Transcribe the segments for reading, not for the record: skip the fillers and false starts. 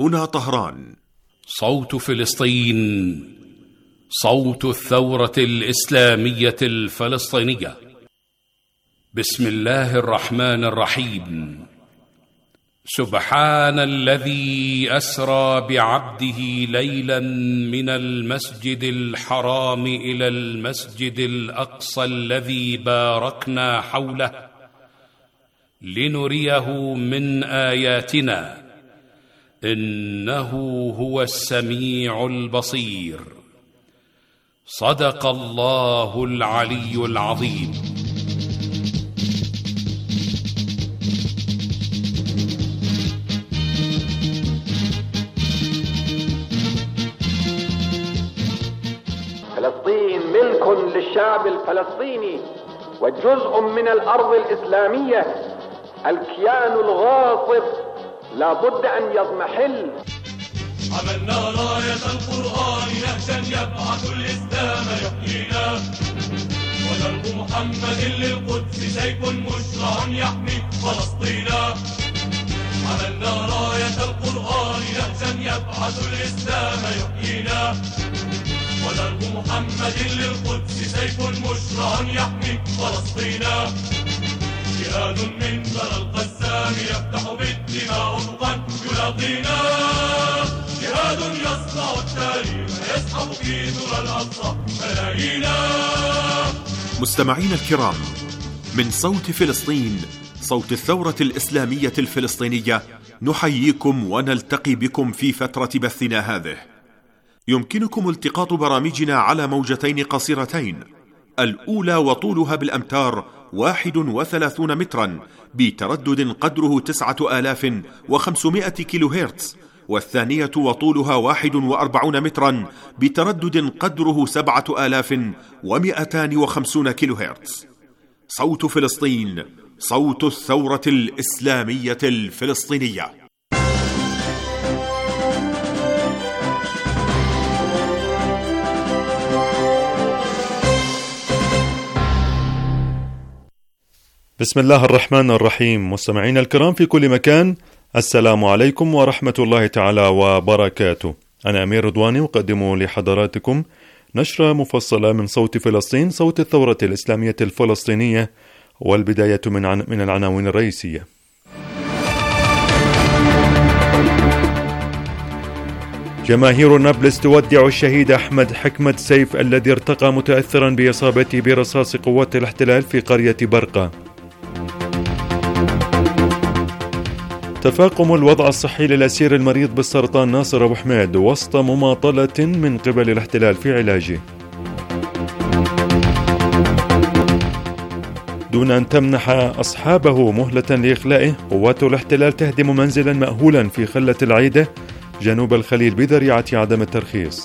هنا طهران. صوت فلسطين، صوت الثورة الإسلامية الفلسطينية. بسم الله الرحمن الرحيم. سبحان الذي أسرى بعبده ليلا من المسجد الحرام إلى المسجد الأقصى الذي باركنا حوله لنريه من آياتنا إنه هو السميع البصير. صدق الله العلي العظيم. فلسطين ملك للشعب الفلسطيني وجزء من الأرض الإسلامية. الكيان الغاصب لا بد أن يضمحل. عملنا راية القرآن نهجا يبعث الإسلام يحيينا، ودرب محمد للقدس سيف مشرع يحمي فلسطينا. عملنا راية القرآن نهجا يبعث الإسلام يحيينا، ودرب محمد للقدس سيف مشرع يحمي فلسطينا. جهاد من ثرى القسام يفتح بالدماء أفقا يلاقينا، جهاد يصنع التاريخ يسحب في ذرى الأقصى ملايينا. مستمعين الكرام، من صوت فلسطين، صوت الثورة الإسلامية الفلسطينية، نحييكم ونلتقي بكم في فترة بثنا هذه. يمكنكم التقاط برامجنا على موجتين قصيرتين، الأولى وطولها بالأمتار 31 مترا بتردد قدره 9500 كيلو هرتز، والثانية وطولها 41 مترا بتردد قدره 7250 كيلو هرتز. صوت فلسطين، صوت الثورة الإسلامية الفلسطينية. بسم الله الرحمن الرحيم. مستمعين الكرام في كل مكان، السلام عليكم ورحمة الله تعالى وبركاته. أنا أمير رضواني أقدم لحضراتكم نشرة مفصلة من صوت فلسطين، صوت الثورة الإسلامية الفلسطينية، والبداية من العناوين الرئيسية. جماهير نابلس تودع الشهيد أحمد حكمة سيف الذي ارتقى متأثرا بإصابته برصاص قوات الاحتلال في قرية برقة. تفاقم الوضع الصحي للأسير المريض بالسرطان ناصر أبو حميد وسط مماطلة من قبل الاحتلال في علاجه. دون أن تمنح أصحابه مهلة لإخلائه، قوات الاحتلال تهدم منزلا مأهولا في خلة العيدة جنوب الخليل بذريعة عدم الترخيص.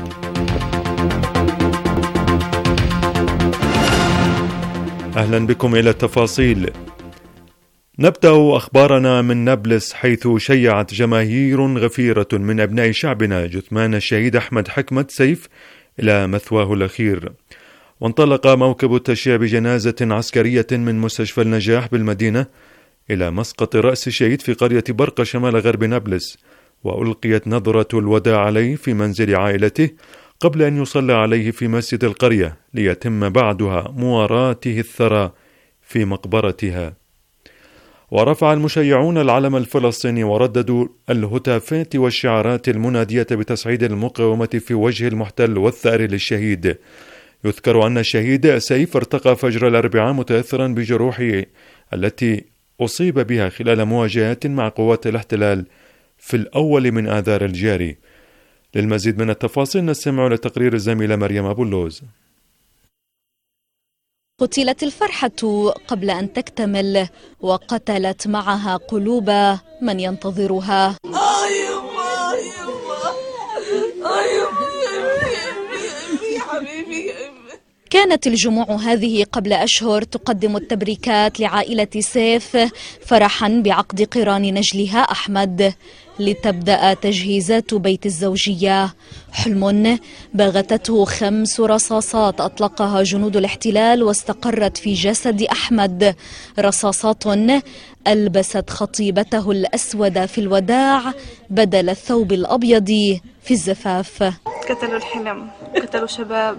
أهلا بكم إلى التفاصيل. نبدأ أخبارنا من نابلس، حيث شيعت جماهير غفيرة من أبناء شعبنا جثمان الشهيد أحمد حكمة سيف إلى مثواه الأخير. وانطلق موكب التشييع بجنازة عسكرية من مستشفى النجاح بالمدينة إلى مسقط رأس الشهيد في قرية برقة شمال غرب نابلس، وألقيت نظرة الوداع عليه في منزل عائلته قبل أن يصلى عليه في مسجد القرية، ليتم بعدها مواراته الثرى في مقبرتها. ورفع المشيعون العلم الفلسطيني ورددوا الهتافات والشعارات المنادية بتصعيد المقاومة في وجه المحتل والثأر للشهيد. يذكر أن الشهيد سيف ارتقى فجر الأربعاء متأثرا بجروحه التي أصيب بها خلال مواجهات مع قوات الاحتلال في الأول من آذار الجاري. للمزيد من التفاصيل نستمع لتقرير الزميلة مريم أبو اللوز. قتلت الفرحة قبل أن تكتمل، وقتلت معها قلوب من ينتظرها. كانت الجموع هذه قبل أشهر تقدم التبريكات لعائلة سيف فرحا بعقد قران نجلها أحمد لتبدأ تجهيزات بيت الزوجية، حلم باغتته 5 رصاصات أطلقها جنود الاحتلال واستقرت في جسد أحمد، رصاصات ألبست خطيبته الأسود في الوداع بدل الثوب الأبيض في الزفاف. قتلوا الحلم، قتلوا شباب،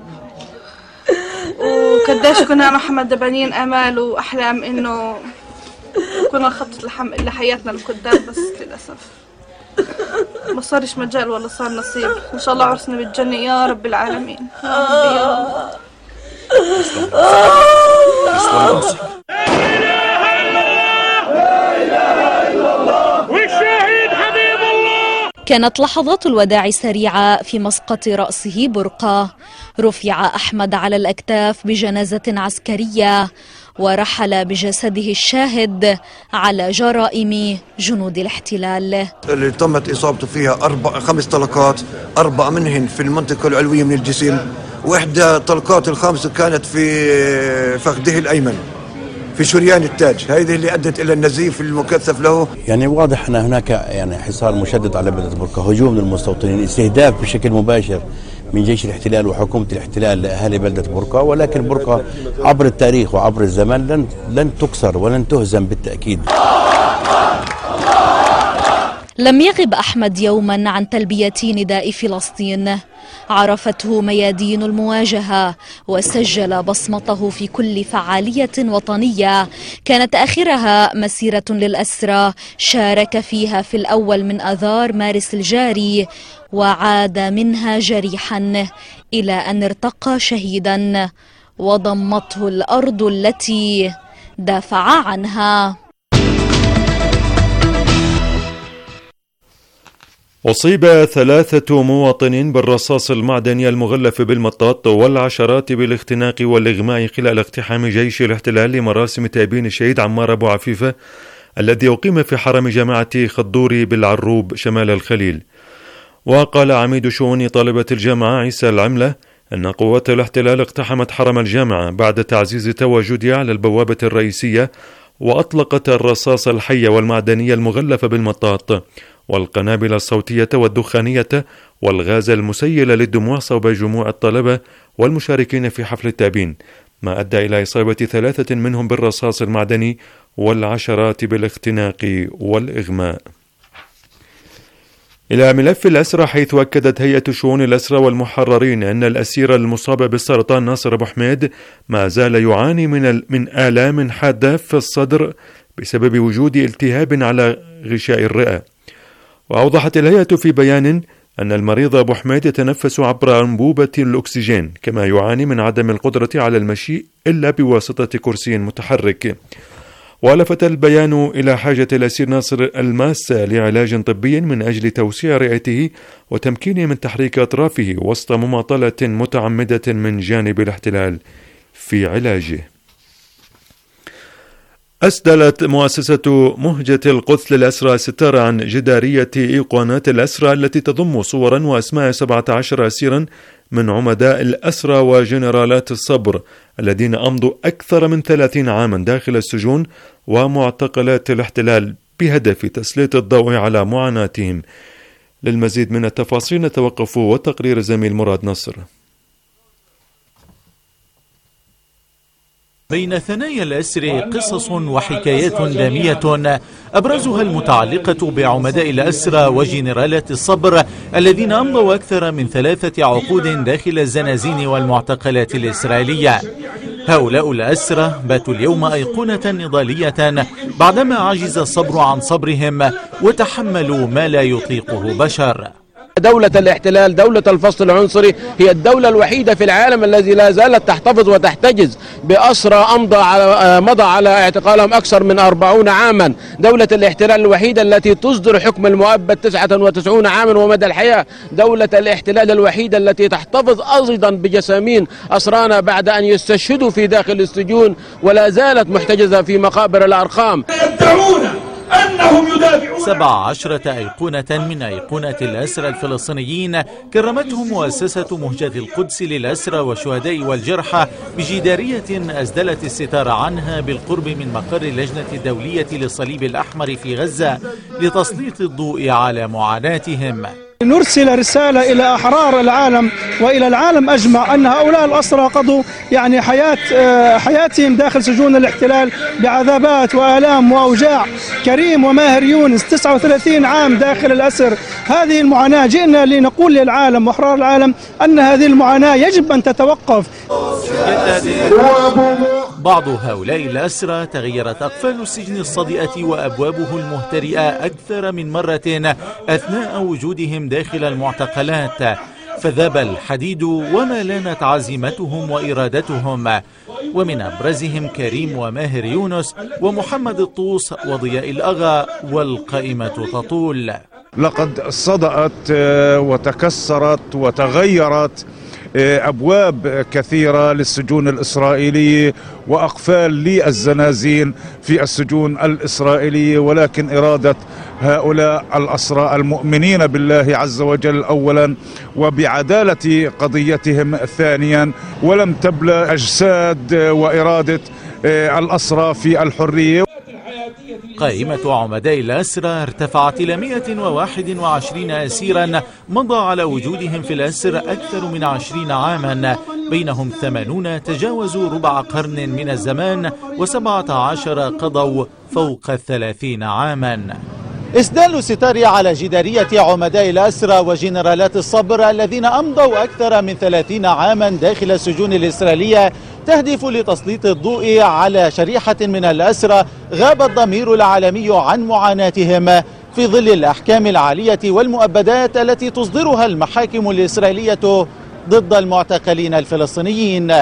وقديش كنا نحن دبانين امال واحلام انه كنا نخطط لحياتنا القدام، بس للاسف ما صارش مجال ولا صار نصيب. ان شاء الله عرسنا بالجنه يا رب العالمين، يا رب يا رب. كانت لحظات الوداع سريعة. في مسقط رأسه برقة، رفع أحمد على الأكتاف بجنازة عسكرية ورحل بجسده الشاهد على جرائم جنود الاحتلال اللي تمت إصابته فيها 5 طلقات، 4 منهن في المنطقة العلوية من الجسم، وإحدى طلقات الخامسة كانت في فخذه الأيمن في شريان التاج، هذه اللي أدت إلى النزيف المكثف له. يعني واضح أن هناك حصار مشدد على بلدة برقة، هجوم للمستوطنين، استهداف بشكل مباشر من جيش الاحتلال وحكومة الاحتلال لأهالي بلدة برقة. ولكن برقة عبر التاريخ وعبر الزمن لن تكسر ولن تهزم بالتأكيد. لم يغب أحمد يوما عن تلبية نداء فلسطين، عرفته ميادين المواجهة وسجل بصمته في كل فعالية وطنية كانت آخرها مسيرة للأسرى شارك فيها في الأول من آذار مارس الجاري وعاد منها جريحا إلى أن ارتقى شهيدا وضمته الأرض التي دافع عنها. أصيب 3 مواطنين بالرصاص المعدني المغلف بالمطاط والعشرات بالاختناق والإغماء خلال اقتحام جيش الاحتلال لمراسم تأبين الشهيد عمار أبو عفيفة الذي أقيم في حرم جامعة خضوري بالعروب شمال الخليل. وقال عميد شؤون طالبة الجامعة عيسى العملة أن قوات الاحتلال اقتحمت حرم الجامعة بعد تعزيز تواجدها على البوابة الرئيسية، وأطلقت الرصاص الحي والمعدني المغلف بالمطاط والقنابل الصوتية والدخانية والغاز المسيل للدموع صوب جموع الطلبة والمشاركين في حفل التأبين، ما أدى إلى إصابة 3 منهم بالرصاص المعدني والعشرات بالاختناق والإغماء. إلى ملف الأسرى، حيث أكدت هيئة شؤون الأسرى والمحررين أن الأسير المصاب بالسرطان ناصر أبو حميد ما زال يعاني من آلام حادة في الصدر بسبب وجود التهاب على غشاء الرئة. وأوضحت الهيئة في بيان أن المريض أبو حميد يتنفس عبر أنبوبة الأكسجين، كما يعاني من عدم القدرة على المشي إلا بواسطة كرسي متحرك. ولفت البيان إلى حاجة الأسير ناصر الماسة لعلاج طبي من أجل توسيع رئته وتمكينه من تحريك أطرافه وسط مماطلة متعمدة من جانب الاحتلال في علاجه. أسدلت مؤسسة مهجة القدس للأسرى ستارة عن جدارية إيقونات الأسرى التي تضم صورا وأسماء 17 أسيرا من عمداء الأسرى وجنرالات الصبر الذين أمضوا أكثر من 30 عاما داخل السجون ومعتقلات الاحتلال بهدف تسليط الضوء على معاناتهم. للمزيد من التفاصيل نتوقف وتقرير الزميل مراد نصر. بين ثنايا الأسر قصص وحكايات دامية أبرزها المتعلقة بعمداء الأسرى وجنرالات الصبر الذين أمضوا أكثر من 3 عقود داخل الزنازين والمعتقلات الإسرائيلية. هؤلاء الأسرى باتوا اليوم أيقونة نضالية بعدما عجز الصبر عن صبرهم وتحملوا ما لا يطيقه بشر. دولة الاحتلال، دولة الفصل العنصري، هي الدولة الوحيدة في العالم الذي لا زالت تحتفظ وتحتجز بأسرى مضى على اعتقالهم أكثر من 40 عاما. دولة الاحتلال الوحيدة التي تصدر حكم المؤبد 99 عاما ومدى الحياة. دولة الاحتلال الوحيدة التي تحتفظ أيضا بجسامين أسرانا بعد أن يستشهدوا في داخل السجون ولا زالت محتجزة في مقابر الأرقام. يدعون أن إنهم يدافعون 17 أيقونة من أيقونة الأسرى الفلسطينيين كرمتهم مؤسسة مهجة القدس للأسرى والشهداء والجرحى بجدارية أسدلت الستار عنها بالقرب من مقر اللجنة الدولية للصليب الأحمر في غزة لتسليط الضوء على معاناتهم. نرسل رسالة إلى أحرار العالم وإلى العالم أجمع أن هؤلاء الأسرى قضوا يعني حياتهم داخل سجون الاحتلال بعذابات وآلام وأوجاع. كريم وماهر يونس 39 عام داخل الأسر. هذه المعاناة جئنا لنقول للعالم وأحرار العالم أن هذه المعاناة يجب أن تتوقف. بعض هؤلاء الأسرى تغيرت أقفال السجن الصدئة وأبوابه المهترئة أكثر من مرة أثناء وجودهم داخل المعتقلات، فذاب الحديد وما لانت عزيمتهم وإرادتهم، ومن أبرزهم كريم وماهر يونس ومحمد الطوس وضياء الأغا، والقائمة تطول. لقد صدأت وتكسرت وتغيرت أبواب كثيرة للسجون الإسرائيلية وأقفال للزنازين في السجون الإسرائيلية، ولكن إرادة هؤلاء الأسرى المؤمنين بالله عز وجل أولا وبعدالة قضيتهم ثانيا ولم تبلى أجساد وإرادة الأسرى في الحرية. قائمة عمداء الأسرى ارتفعت إلى 121 أسيرا مضى على وجودهم في الأسر أكثر من 20 عاما، بينهم 80 تجاوزوا ربع قرن من الزمان و17 قضوا فوق 30 عاما. إسدال الستار على جدارية عمداء الأسرى وجنرالات الصبر الذين أمضوا أكثر من 30 عاما داخل السجون الإسرائيلية تهدف لتسليط الضوء على شريحة من الأسرى غاب الضمير العالمي عن معاناتهم في ظل الأحكام العالية والمؤبدات التي تصدرها المحاكم الإسرائيلية ضد المعتقلين الفلسطينيين.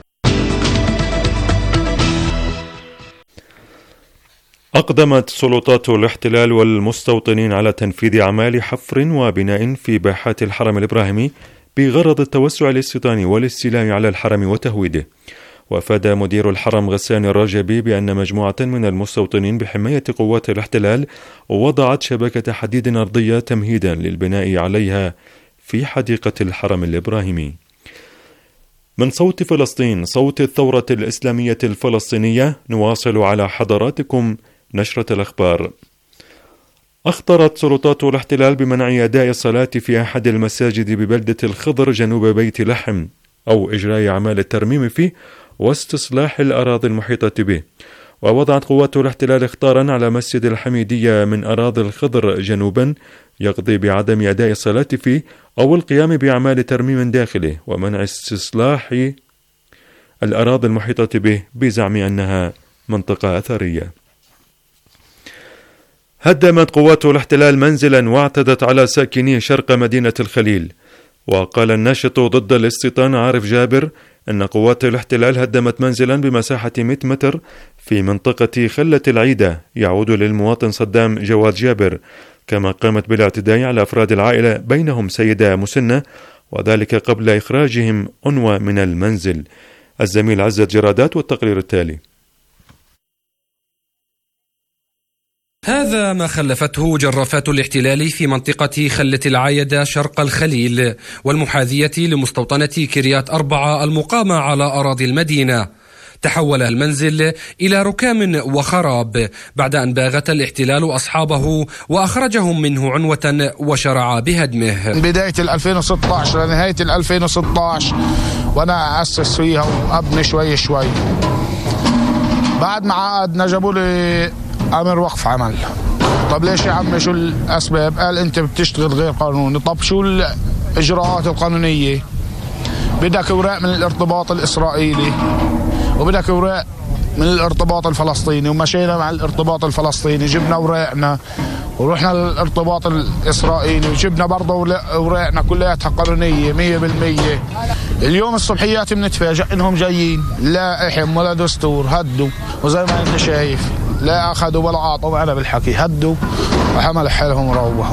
أقدمت سلطات الاحتلال والمستوطنين على تنفيذ أعمال حفر وبناء في باحات الحرم الإبراهيمي بغرض التوسع الاستيطاني والاستيلاء على الحرم وتهويده. وأفاد مدير الحرم غسان الرجبي بأن مجموعة من المستوطنين بحماية قوات الاحتلال وضعت شبكة حديد أرضية تمهيدا للبناء عليها في حديقة الحرم الإبراهيمي. من صوت فلسطين، صوت الثورة الإسلامية الفلسطينية، نواصل على حضراتكم نشرة الأخبار. أخطرت سلطات الاحتلال بمنع أداء الصلاة في أحد المساجد ببلدة الخضر جنوب بيت لحم أو إجراء أعمال الترميم فيه واستصلاح الأراضي المحيطة به. ووضعت قوات الاحتلال اخطارا على مسجد الحميدية من أراضي الخضر جنوبا يقضي بعدم أداء الصلاة فيه أو القيام بأعمال ترميم داخله ومنع استصلاح الأراضي المحيطة به بزعم أنها منطقة أثرية. هدمت قوات الاحتلال منزلا واعتدت على ساكني شرق مدينة الخليل. وقال الناشط ضد الاستيطان عارف جابر أن قوات الاحتلال هدمت منزلا بمساحة 100 متر في منطقة خلة العيدة يعود للمواطن صدام جواد جابر، كما قامت بالاعتداء على أفراد العائلة بينهم سيدة مسنة، وذلك قبل إخراجهم أنوى من المنزل. الزميل عزت جرادات والتقرير التالي. هذا ما خلفته جرافات الاحتلال في منطقة خلة العايدة شرق الخليل والمحاذية لمستوطنة كريات 4 المقامة على أراضي المدينة. تحول المنزل إلى ركام وخراب بعد أن باغت الاحتلال أصحابه وأخرجهم منه عنوة وشرع بهدمه. من بداية 2016 لنهاية 2016 وأنا أسس فيها وأبني شوي شوي. بعد ما عقدنا جابوا لي أمر وقف عمل. طب ليش يا عمي شو الأسباب؟ قال أنت بتشتغل غير قانوني. طب شو الإجراءات القانونية؟ بدك أوراق من الارتباط الإسرائيلي وبدك أوراق من الارتباط الفلسطيني، ومشينا مع الارتباط الفلسطيني جبنا أوراقنا ورحنا للارتباط الإسرائيلي وجبنا برضه أوراقنا كلها قانونية 100%. اليوم الصبحيات بنتفاجئ إنهم جايين لا إحم ولا دستور، هدوا وزي ما أنت شايف لا أخذوا ولا أعطوا معنا بالحكي، هدوا وحمل حالهم وروحوا.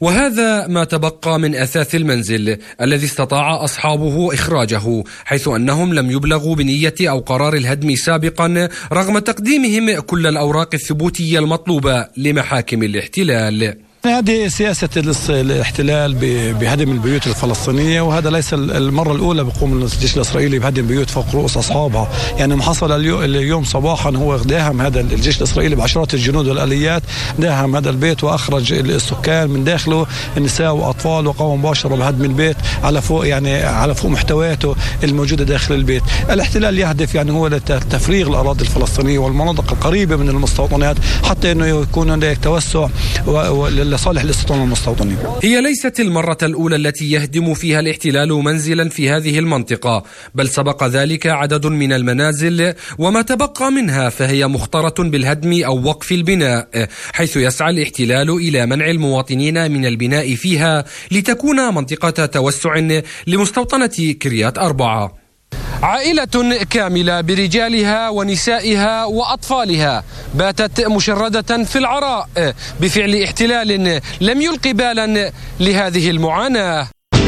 وهذا ما تبقى من أثاث المنزل الذي استطاع أصحابه إخراجه، حيث أنهم لم يبلغوا بنية أو قرار الهدم سابقا رغم تقديمهم كل الأوراق الثبوتية المطلوبة لمحاكم الاحتلال. هذه سياسة الاحتلال بهدم البيوت الفلسطينية، وهذا ليس المرة الأولى بقوم الجيش الإسرائيلي بهدم بيوت فوق رؤوس أصحابها. يعني ما حصل اليوم صباحا هو داهم هذا الجيش الإسرائيلي بعشرات الجنود والآليات، داهم هذا البيت وأخرج السكان من داخله النساء وأطفال، وقام مباشرة بهدم البيت على فوق محتوياته الموجودة داخل البيت. الاحتلال يهدف هو لتفريغ الأراضي الفلسطينية والمناطق القريبة من المستوطنات حتى أنه يكون هناك توسع لصالح الاستيطان المستوطنين. هي ليست المرة الأولى التي يهدم فيها الاحتلال منزلا في هذه المنطقة، بل سبق ذلك عدد من المنازل، وما تبقى منها فهي مخطرة بالهدم أو وقف البناء، حيث يسعى الاحتلال إلى منع المواطنين من البناء فيها لتكون منطقة توسع لمستوطنة كريات 4. عائلة كاملة برجالها ونسائها وأطفالها باتت مشردة في العراء بفعل احتلال لم يلق بالا لهذه المعاناة.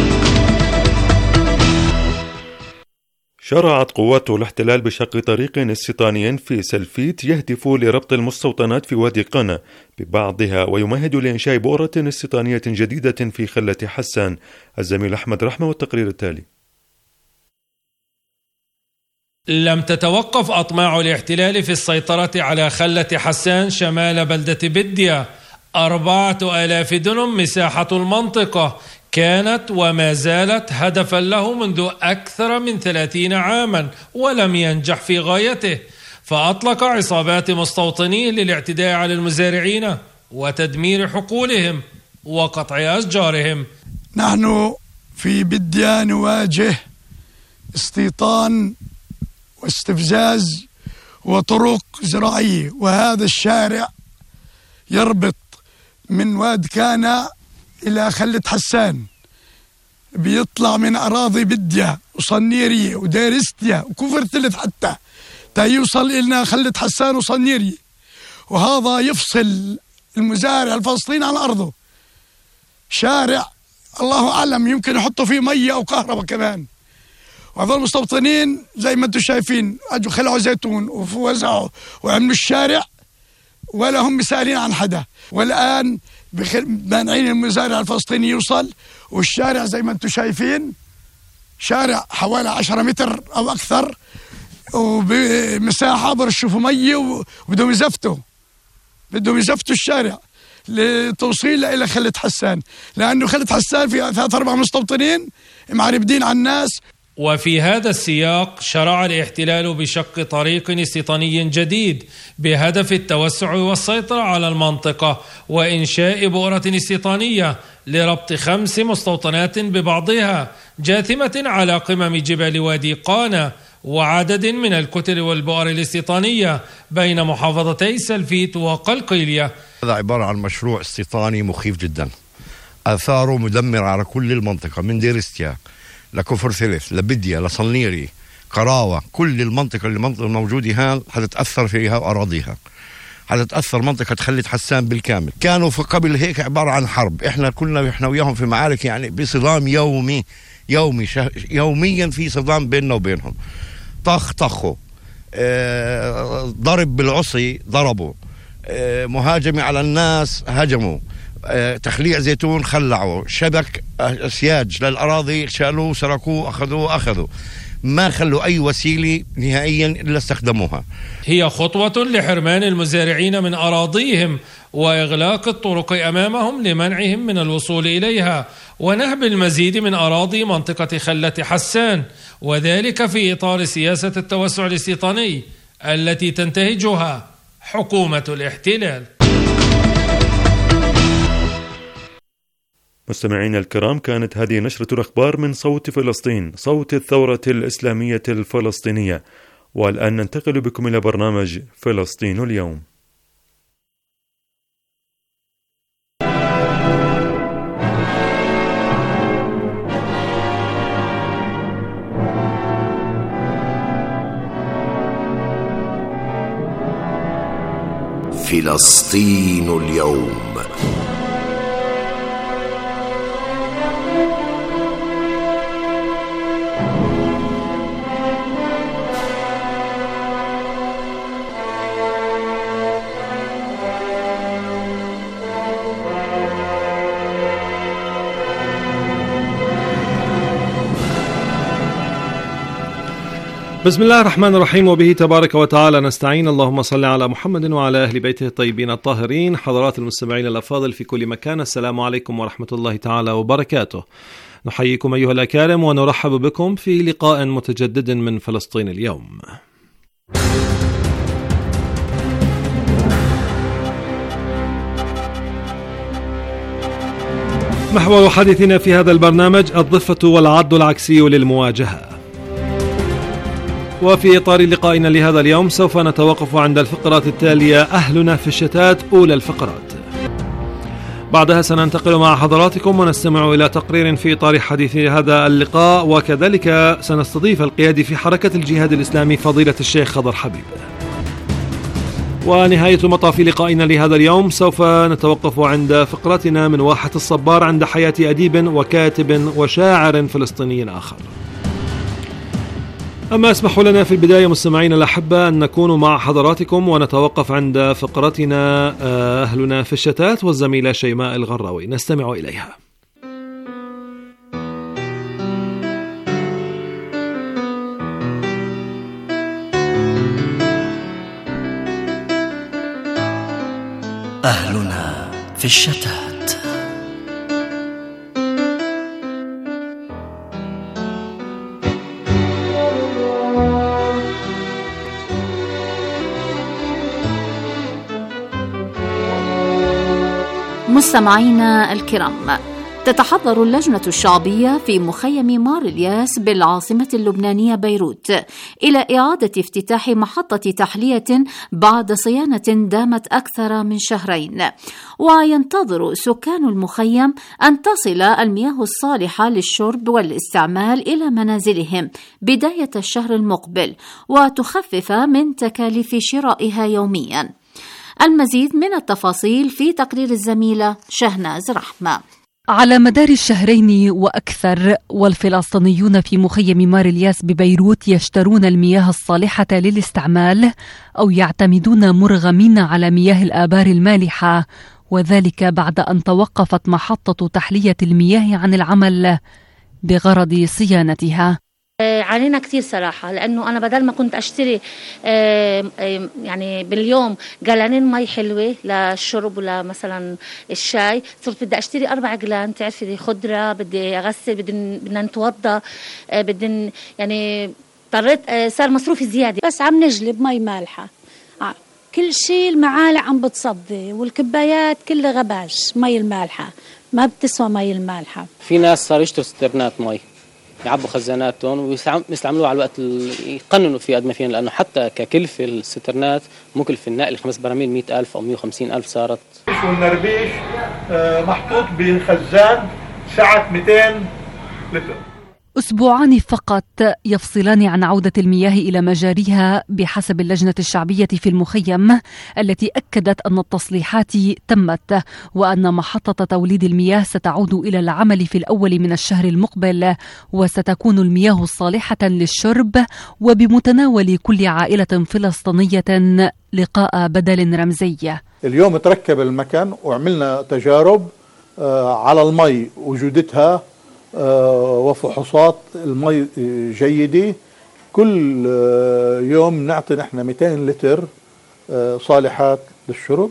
شرعت قوات الاحتلال بشق طريق استيطاني في سلفيت يهدف لربط المستوطنات في وادي قنا ببعضها ويمهد لإنشاء بؤرة استيطانية جديدة في خلة حسان. الزميل أحمد رحمة والتقرير التالي. لم تتوقف أطماع الاحتلال في السيطرة على خلة حسان شمال بلدة بدية. 4000 دنم مساحة المنطقة كانت وما زالت هدفا له منذ أكثر من 30 عاما ولم ينجح في غايته، فأطلق عصابات مستوطنيه للاعتداء على المزارعين وتدمير حقولهم وقطع أشجارهم. نحن في بدية نواجه استيطان واستفزاز وطرق زراعية، وهذا الشارع يربط من واد كانا إلى خلة حسان، بيطلع من أراضي بدية وصنيرية وديرستيا وكفر ثلث حتى يوصل إلى خلة حسان وصنيرية، وهذا يفصل المزارع الفلسطيني عن أرضه. شارع الله أعلم يمكن يحطوا فيه مية أو كهرباء كمان. وهذول المستوطنين زي ما انتم شايفين اجوا خلعوا زيتون ووزعوا وعملوا الشارع ولا هم مسالين عن حدا، والان مانعين المزارع الفلسطيني يوصل. والشارع زي ما انتم شايفين شارع حوالي 10 متر او اكثر، وبمساحه برشفوا ميه وبدهم يزفتوا الشارع لتوصيل الى خلة حسان، لانه خلة حسان فيها 3-4 مستوطنين معربدين على الناس. وفي هذا السياق شرع الاحتلال بشق طريق استيطاني جديد بهدف التوسع والسيطرة على المنطقة وإنشاء بؤرة استيطانية لربط 5 مستوطنات ببعضها جاثمة على قمم جبال وادي قانا، وعدد من الكتل والبؤر الاستيطانية بين محافظتي سلفيت وقلقيلية. هذا عبارة عن مشروع استيطاني مخيف جدا، آثاره مدمرة على كل المنطقة من ديرستيا لكفر ثلث لبدية لصنيري قراوة، كل المنطقة اللي موجودة هان حتتأثر فيها وأراضيها، حتتأثر منطقة خلة حسان بالكامل. كانوا في قبل هيك عبارة عن حرب، احنا كنا احنا وياهم في معارك يعني بصدام يوميا في صدام بيننا وبينهم. طخوا ضرب بالعصي ضربوا، مهاجمة على الناس هجموا، تخليع زيتون خلعوا، شبك سياج للأراضي شالوه سرقوه أخذوا، ما خلوا أي وسيلة نهائيا إلا استخدموها. هي خطوة لحرمان المزارعين من أراضيهم وإغلاق الطرق أمامهم لمنعهم من الوصول إليها ونهب المزيد من أراضي منطقة خلة حسان، وذلك في إطار سياسة التوسع الاستيطاني التي تنتهجها حكومة الاحتلال. مستمعينا الكرام، كانت هذه نشرة الأخبار من صوت فلسطين، صوت الثورة الإسلامية الفلسطينية. والآن ننتقل بكم إلى برنامج فلسطين اليوم. فلسطين اليوم. بسم الله الرحمن الرحيم، وبه تبارك وتعالى نستعين. اللهم صل على محمد وعلى أهل بيته الطيبين الطاهرين. حضرات المستمعين الأفاضل في كل مكان، السلام عليكم ورحمة الله تعالى وبركاته. نحييكم أيها الأكارم ونرحب بكم في لقاء متجدد من فلسطين اليوم. محور حديثنا في هذا البرنامج الضفة والعد العكسي للمواجهة. وفي إطار لقائنا لهذا اليوم سوف نتوقف عند الفقرات التالية: أهلنا في الشتات أولى الفقرات. بعدها سننتقل مع حضراتكم ونستمع إلى تقرير في إطار حديث هذا اللقاء، وكذلك سنستضيف القيادي في حركة الجهاد الإسلامي فضيلة الشيخ خضر حبيب. ونهاية مطاف لقائنا لهذا اليوم سوف نتوقف عند فقرتنا من واحة الصبار عند حياة أديب وكاتب وشاعر فلسطيني آخر. أما اسمحوا لنا في البداية مستمعينا الأحبة أن نكون مع حضراتكم ونتوقف عند فقرتنا أهلنا في الشتات والزميلة شيماء الغراوي، نستمع إليها. أهلنا في الشتات. مستمعينا الكرام، تتحضر اللجنة الشعبية في مخيم مار الياس بالعاصمة اللبنانية بيروت إلى إعادة افتتاح محطة تحلية بعد صيانة دامت أكثر من شهرين، وينتظر سكان المخيم أن تصل المياه الصالحة للشرب والاستعمال إلى منازلهم بداية الشهر المقبل وتخفف من تكاليف شرائها يومياً. المزيد من التفاصيل في تقرير الزميلة شهناز رحمة. على مدار الشهرين وأكثر والفلسطينيون في مخيم مار الياس ببيروت يشترون المياه الصالحة للاستعمال أو يعتمدون مرغمين على مياه الآبار المالحة، وذلك بعد أن توقفت محطة تحلية المياه عن العمل بغرض صيانتها. عانينا كتير صراحة، لأنه أنا بدل ما كنت أشتري يعني باليوم جلانين مي حلوة للشرب ولا مثلا الشاي، صرت بدي أشتري 4 جلان. تعرفي خضرة، بدي أغسل، بدنا نتوضى، بدنا يعني اضطريت، صار مصروفي زيادة. بس عم نجلب مي مالحة، كل شيء المعالق عم بتصدي والكبايات كلها غباش. مي المالحة ما بتسوى مي المالحة. في ناس صار يشتروا سترنات مي، يعبوا خزاناتهم ويستعملوها على الوقت يقننوا فيه قد ما فينا، لأنه حتى ككلفة السترنات مكلفة النقل 5 براميل 100,000 أو 150,000 صارت. والنربيش محطوط بخزان سعة 200 لتر. أسبوعان فقط يفصلان عن عودة المياه إلى مجاريها بحسب اللجنة الشعبية في المخيم، التي أكدت أن التصليحات تمت وأن محطة توليد المياه ستعود إلى العمل في الأول من الشهر المقبل، وستكون المياه الصالحة للشرب وبمتناول كل عائلة فلسطينية لقاء بدل رمزي. اليوم تركب المكان وعملنا تجارب على المي وجودتها وفحوصات المي جيدة. كل يوم نعطي نحن 200 لتر صالحات للشرب،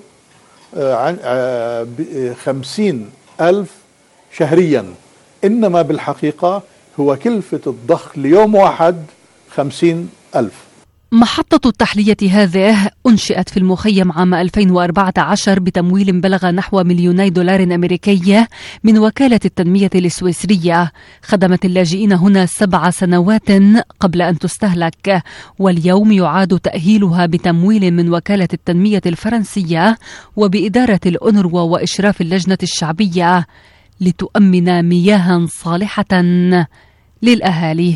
50,000 شهريا، إنما بالحقيقة هو كلفة الضخ ليوم واحد 50,000. محطة التحلية هذه أنشئت في المخيم عام 2014 بتمويل بلغ نحو $2,000,000 أمريكي من وكالة التنمية السويسرية. خدمت اللاجئين هنا 7 سنوات قبل أن تستهلك، واليوم يعاد تأهيلها بتمويل من وكالة التنمية الفرنسية وبإدارة الأونروا وإشراف اللجنة الشعبية لتؤمن مياه صالحة للأهالي.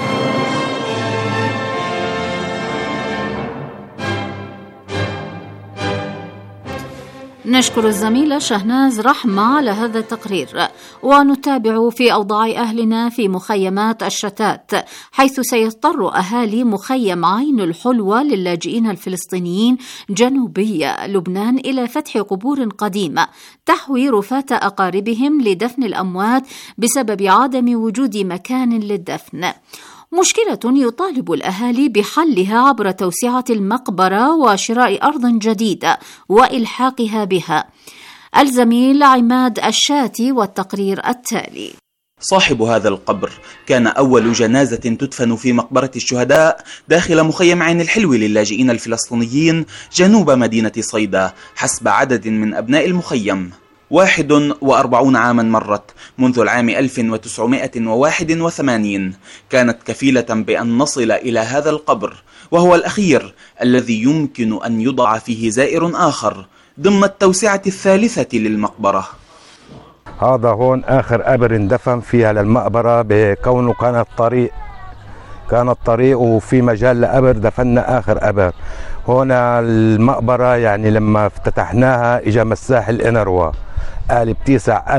نشكر الزميلة شهناز رحمة على هذا التقرير، ونتابع في أوضاع أهلنا في مخيمات الشتات، حيث سيضطر أهالي مخيم عين الحلوة للاجئين الفلسطينيين جنوبي لبنان إلى فتح قبور قديمة تحوي رفات أقاربهم لدفن الأموات بسبب عدم وجود مكان للدفن. مشكلة يطالب الأهالي بحلها عبر توسعة المقبرة وشراء أرض جديدة وإلحاقها بها. الزميل عماد الشاتي والتقرير التالي. صاحب هذا القبر كان أول جنازة تدفن في مقبرة الشهداء داخل مخيم عين الحلو للاجئين الفلسطينيين جنوب مدينة صيدا حسب عدد من أبناء المخيم. 41 عاما مرت منذ العام 1981 كانت كفيلة بأن نصل إلى هذا القبر، وهو الأخير الذي يمكن أن يضع فيه زائر آخر ضمن التوسعة الثالثة للمقبرة. هذا هون آخر قبر اندفن فيها للمقبرة، بكونه كانت طريق وفي مجال لقبر، دفننا آخر قبر. هنا المقبرة يعني لما افتتحناها اجا مساح الانروا قال بتيسع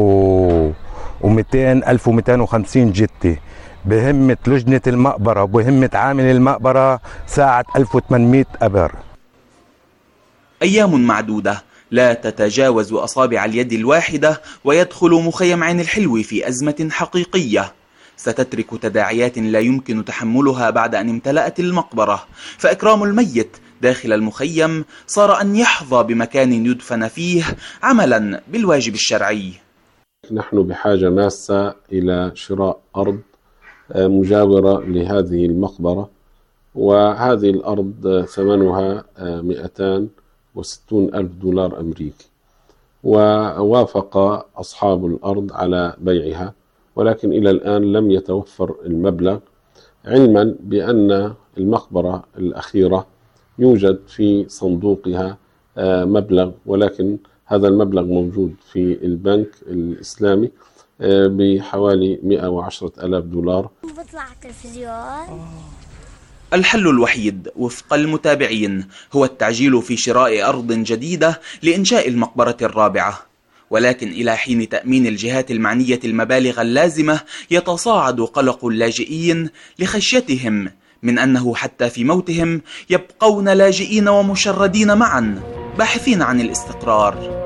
1250 جتي، بهمة لجنة المقبرة وبهمة عامل المقبرة ساعة 1800 قبر. أيام معدودة لا تتجاوز أصابع اليد الواحدة ويدخل مخيم عين الحلو في أزمة حقيقية ستترك تداعيات لا يمكن تحملها بعد أن امتلأت المقبرة، فإكرام الميت داخل المخيم صار أن يحظى بمكان يدفن فيه عملا بالواجب الشرعي. نحن بحاجة ماسة إلى شراء أرض مجاورة لهذه المقبرة، وهذه الأرض ثمنها 260,000 دولار أمريكي، ووافق أصحاب الأرض على بيعها، ولكن إلى الآن لم يتوفر المبلغ، علما بأن المقبرة الأخيرة يوجد في صندوقها مبلغ، ولكن هذا المبلغ موجود في البنك الإسلامي بحوالي 110,000 دولار. بطلع التلفزيون. الحل الوحيد وفق المتابعين هو التعجيل في شراء أرض جديدة لإنشاء المقبرة الرابعة، ولكن إلى حين تأمين الجهات المعنية المبالغ اللازمة يتصاعد قلق اللاجئين لخشيتهم من أنه حتى في موتهم يبقون لاجئين ومشردين معا باحثين عن الاستقرار.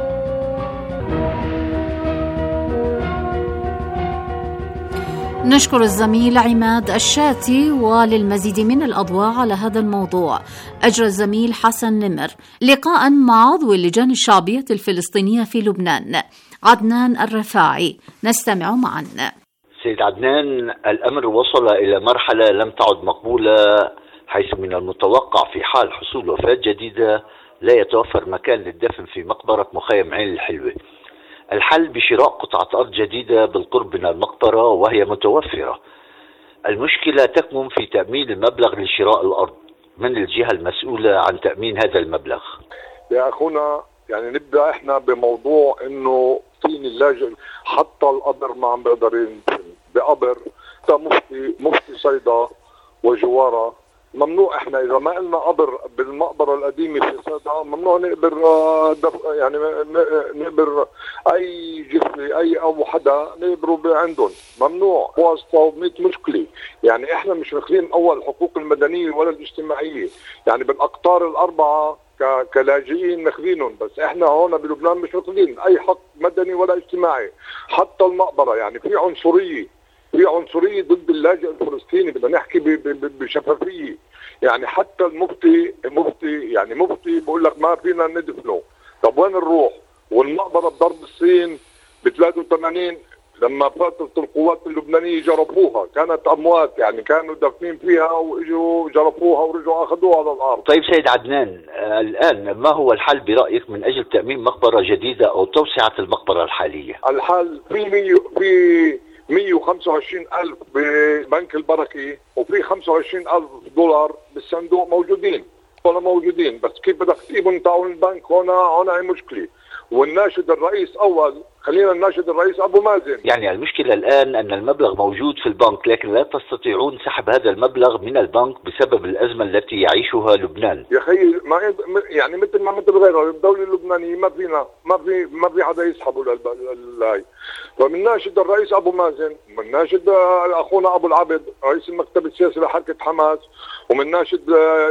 نشكر الزميل عماد الشاتي، وللمزيد من الأضواء على هذا الموضوع أجرى الزميل حسن نمر لقاء مع عضو اللجان الشعبية الفلسطينية في لبنان عدنان الرفاعي، نستمع معا. سيد عدنان، الأمر وصل إلى مرحلة لم تعد مقبولة، حيث من المتوقع في حال حصول وفاة جديدة لا يتوفر مكان للدفن في مقبرة مخيم عين الحلوة. الحل بشراء قطعة أرض جديدة بالقرب من المقبرة وهي متوفرة. المشكلة تكمن في تأمين المبلغ لشراء الأرض. من الجهة المسؤولة عن تأمين هذا المبلغ؟ يا أخونا، يعني نبدأ إحنا بموضوع إنه فين اللاجئ حتى القبر ما عم بيقدر ينزل بقبر. مفتي صيدا وجوارة ممنوع، احنا اذا ما قلنا قبر بالمقبره القديمه في صيدا ممنوع نقبر يعني نقبر اي جثه اي او حدا نقبره عندهم، ممنوع واسطه و100 مشكله. يعني احنا مش واخذين اول الحقوق المدنيه ولا الاجتماعيه، يعني بالاقطار الاربعه كلاجئين ماخذينهم، بس احنا هون بلبنان مش واخذين اي حق مدني ولا اجتماعي. حتى المقبره يعني في عنصريه ضد اللاجئ الفلسطيني، بدنا نحكي بشفافيه. يعني حتى المفتي بقول لك ما فينا ندفنه، طب وين نروح؟ والمقبره بضرب الصين ب 83 لما فاتت القوات اللبنانيه جرفوها، كانت اموات، يعني كانوا دافنين فيها واجوا جرفوها ورجعوا اخذوها على الارض. طيب سيد عدنان، الان ما هو الحل برايك من اجل تامين مقبره جديده او توسعه المقبره الحاليه؟ الحل في 125,000 ببنك البركة وفي 25,000 دولار بالصندوق موجودين، بس كيف بدك تجيبهم تعاون البنك؟ هنا هي مشكلة. والناشد الرئيس خلينا نناشد الرئيس أبو مازن. يعني المشكلة الآن أن المبلغ موجود في البنك، لكن لا تستطيعون سحب هذا المبلغ من البنك بسبب الأزمة التي يعيشها لبنان. يا أخي يعني مثل غيرها الدولة اللبنانية ما في حدا يسحبه للهاي. فمنناشد الرئيس أبو مازن، ومنناشد أخونا أبو العبد رئيس المكتب السياسي لحركة حماس، ومنناشد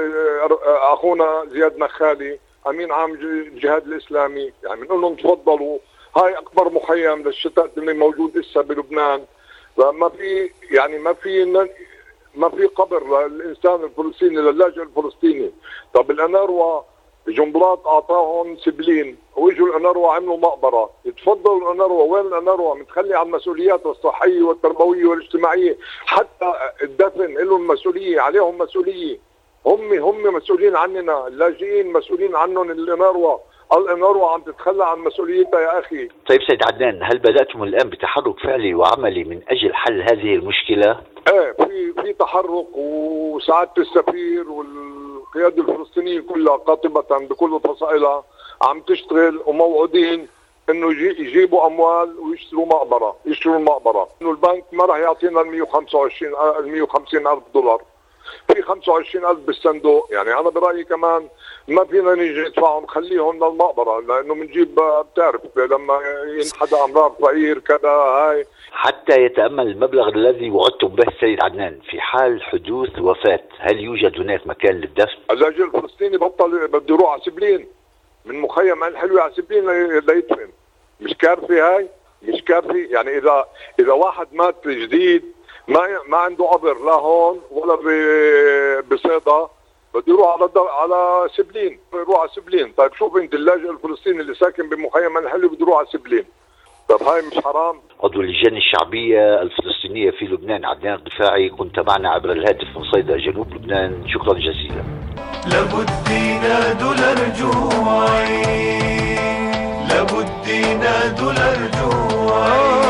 أخونا زياد نخالي امين عام الجهاد الاسلامي. يعني بنقول لهم تفضلوا، هاي اكبر مخيم للشتات اللي موجود لسه بلبنان، ما في قبر للإنسان الفلسطيني للاجئ الفلسطيني. طب الأناروا جنبلاط أعطاهم سبلين ويجوا الأناروا عملوا مقبرة، يتفضلوا الأناروا. وين الأناروا؟ متخلي عن مسؤولياتها الصحية والتربوية والاجتماعية، حتى الدفن لهم مسؤولية، عليهم مسؤولية. هم مسؤولين عننا، اللاجئين مسؤولين عنهم. الأناروا عم تتخلى عن مسؤوليتها يا أخي. طيب سيد عدنان، هل بدأتم الآن بتحرك فعلي وعملي من أجل حل هذه المشكلة؟ في تحرك، وسعادة السفير والقيادة الفلسطينية كلها قاطبة بكل فصائلها عم تشتغل، وموعودين انه يجيبوا اموال ويشتروا المقبرة. انه البنك ما راح يعطينا ال 150 ألف دولار، في 25 ألف بالصندوق. يعني أنا برأيي كمان ما فينا نيجي ندفعهم، خليهم للمقبرة، لأنه بنجيب بتعرف لما ينحدى أمرار فقير كذا هاي. حتى يتأمل المبلغ الذي وعدتم به سيد عدنان في حال حدوث وفاة، هل يوجد هناك مكان للدفن؟ اللاجئ الفلسطيني بده يروح على سبلين، من مخيم عين حلوة على سبلين ليدفن. مش كارثة؟ يعني إذا واحد مات جديد ما عنده قبر لا هون ولا بصيدا، بده يروح على سبلين. طيب شوف انت اللاجئ الفلسطيني اللي ساكن بمخيم الحلو بده يروح على سبلين. طب هاي مش حرام؟ عضو اللجان الشعبية الفلسطينية في لبنان عدنان الضفاعي، كنت معنا عبر الهاتف من صيدا جنوب لبنان، شكرا جزيلا. لابد ينادوا لرجوعي، لابد ينادوا لرجوعي.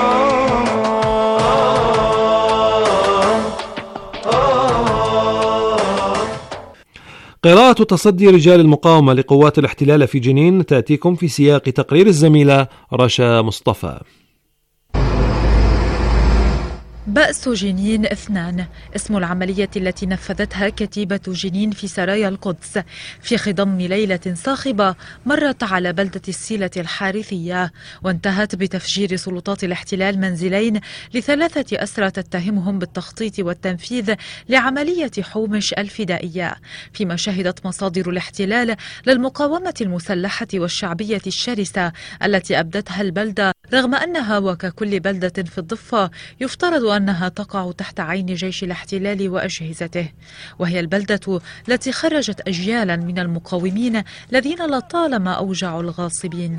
قراءة تصدي رجال المقاومة لقوات الاحتلال في جنين تأتيكم في سياق تقرير الزميلة رشا مصطفى. بأس جنين 2 اسم العملية التي نفذتها كتيبة جنين في سرايا القدس في خضم ليلة صاخبة مرت على بلدة السيلة الحارثية، وانتهت بتفجير سلطات الاحتلال منزلين ل3 أسرى تتهمهم بالتخطيط والتنفيذ لعملية حومش الفدائية، فيما شهدت مصادر الاحتلال للمقاومة المسلحة والشعبية الشرسة التي أبدتها البلدة، رغم أنها وككل بلدة في الضفة يفترض أنها تقع تحت عين جيش الاحتلال وأجهزته، وهي البلدة التي خرجت أجيالا من المقاومين الذين لطالما أوجعوا الغاصبين.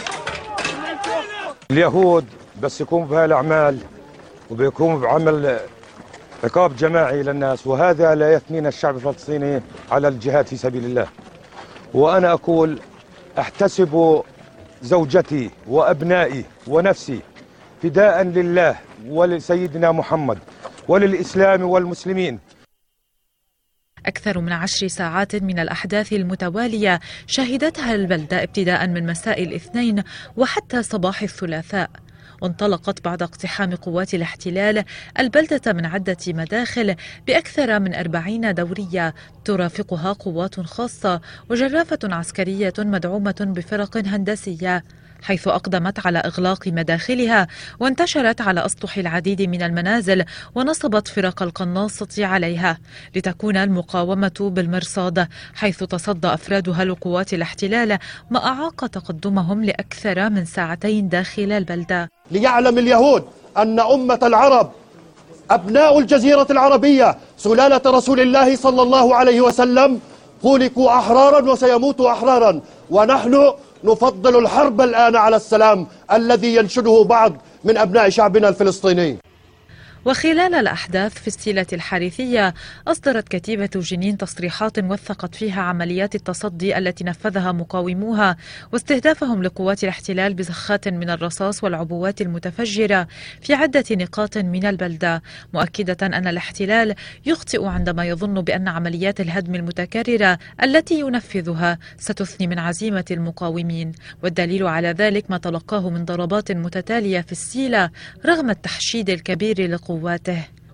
اليهود بس يقوموا بهالأعمال وبيقوموا بعمل عقاب جماعي للناس، وهذا لا يثنينا الشعب الفلسطيني على الجهاد في سبيل الله. وأنا أقول أحتسب زوجتي وأبنائي ونفسي فداء لله ولسيدنا محمد وللإسلام والمسلمين. أكثر من 10 ساعات من الأحداث المتوالية شهدتها البلدة ابتداء من مساء الاثنين وحتى صباح الثلاثاء، وانطلقت بعد اقتحام قوات الاحتلال البلدة من عدة مداخل بأكثر من 40 دورية ترافقها قوات خاصة وجرافة عسكرية مدعومة بفرق هندسية، حيث أقدمت على إغلاق مداخلها وانتشرت على أسطح العديد من المنازل ونصبت فرق القناصة عليها لتكون المقاومة بالمرصاد، حيث تصدى أفرادها لقوات الاحتلال ما أعاق تقدمهم لأكثر من ساعتين داخل البلدة. ليعلم اليهود أن أمة العرب أبناء الجزيرة العربية سلالة رسول الله صلى الله عليه وسلم خلقوا أحرارا وسيموتوا أحرارا، ونحن نفضل الحرب الآن على السلام الذي ينشده بعض من أبناء شعبنا الفلسطيني. وخلال الأحداث في السيلة الحارثية أصدرت كتيبة جنين تصريحات وثقت فيها عمليات التصدي التي نفذها مقاوموها واستهدافهم لقوات الاحتلال بزخات من الرصاص والعبوات المتفجرة في عدة نقاط من البلدة، مؤكدة أن الاحتلال يخطئ عندما يظن بأن عمليات الهدم المتكررة التي ينفذها ستثني من عزيمة المقاومين، والدليل على ذلك ما تلقاه من ضربات متتالية في السيلة رغم التحشيد الكبير لقواته.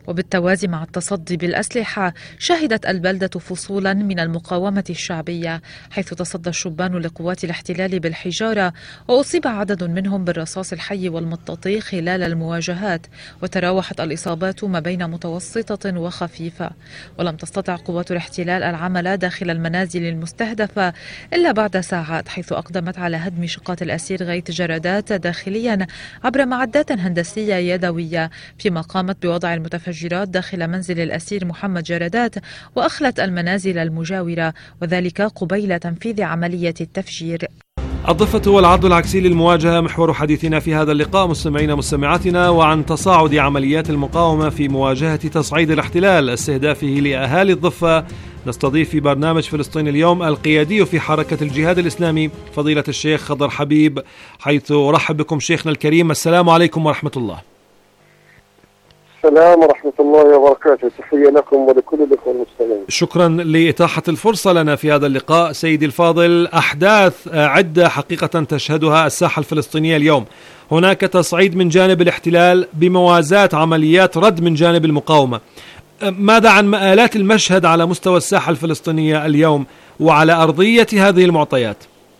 وبالتوازي مع التصدي بالأسلحة شهدت البلدة فصولا من المقاومة الشعبية، حيث تصدى الشبان لقوات الاحتلال بالحجارة وأصيب عدد منهم بالرصاص الحي والمطاطي خلال المواجهات، وتراوحت الإصابات ما بين متوسطة وخفيفة. ولم تستطع قوات الاحتلال العمل داخل المنازل المستهدفة إلا بعد ساعات، حيث أقدمت على هدم شقات الأسير غيث جرادات داخليا عبر معدات هندسية يدوية، فيما قامت بوضع المتفجرات داخل منزل الأسير محمد جرادات وأخلت المنازل المجاورة، وذلك قبيل تنفيذ عملية التفجير. الضفة والعرض العكسي للمواجهة محور حديثنا في هذا اللقاء مستمعينا مستمعاتنا، وعن تصاعد عمليات المقاومة في مواجهة تصعيد الاحتلال استهدافه لأهالي الضفة. نستضيف في برنامج فلسطين اليوم القيادي في حركة الجهاد الإسلامي فضيلة الشيخ خضر حبيب، حيث أرحب بكم شيخنا الكريم. السلام عليكم ورحمة الله. السلام ورحمة الله وبركاته، تحية لكم ولكل الأخوة المستمعين. شكرا لإتاحة الفرصة لنا في هذا اللقاء. سيدي الفاضل، أحداث عدة حقيقة تشهدها الساحة الفلسطينية اليوم. هناك تصعيد من جانب الاحتلال بموازاة عمليات رد من جانب المقاومة. ماذا عن مآلات المشهد على مستوى الساحة الفلسطينية اليوم وعلى أرضية هذه المعطيات؟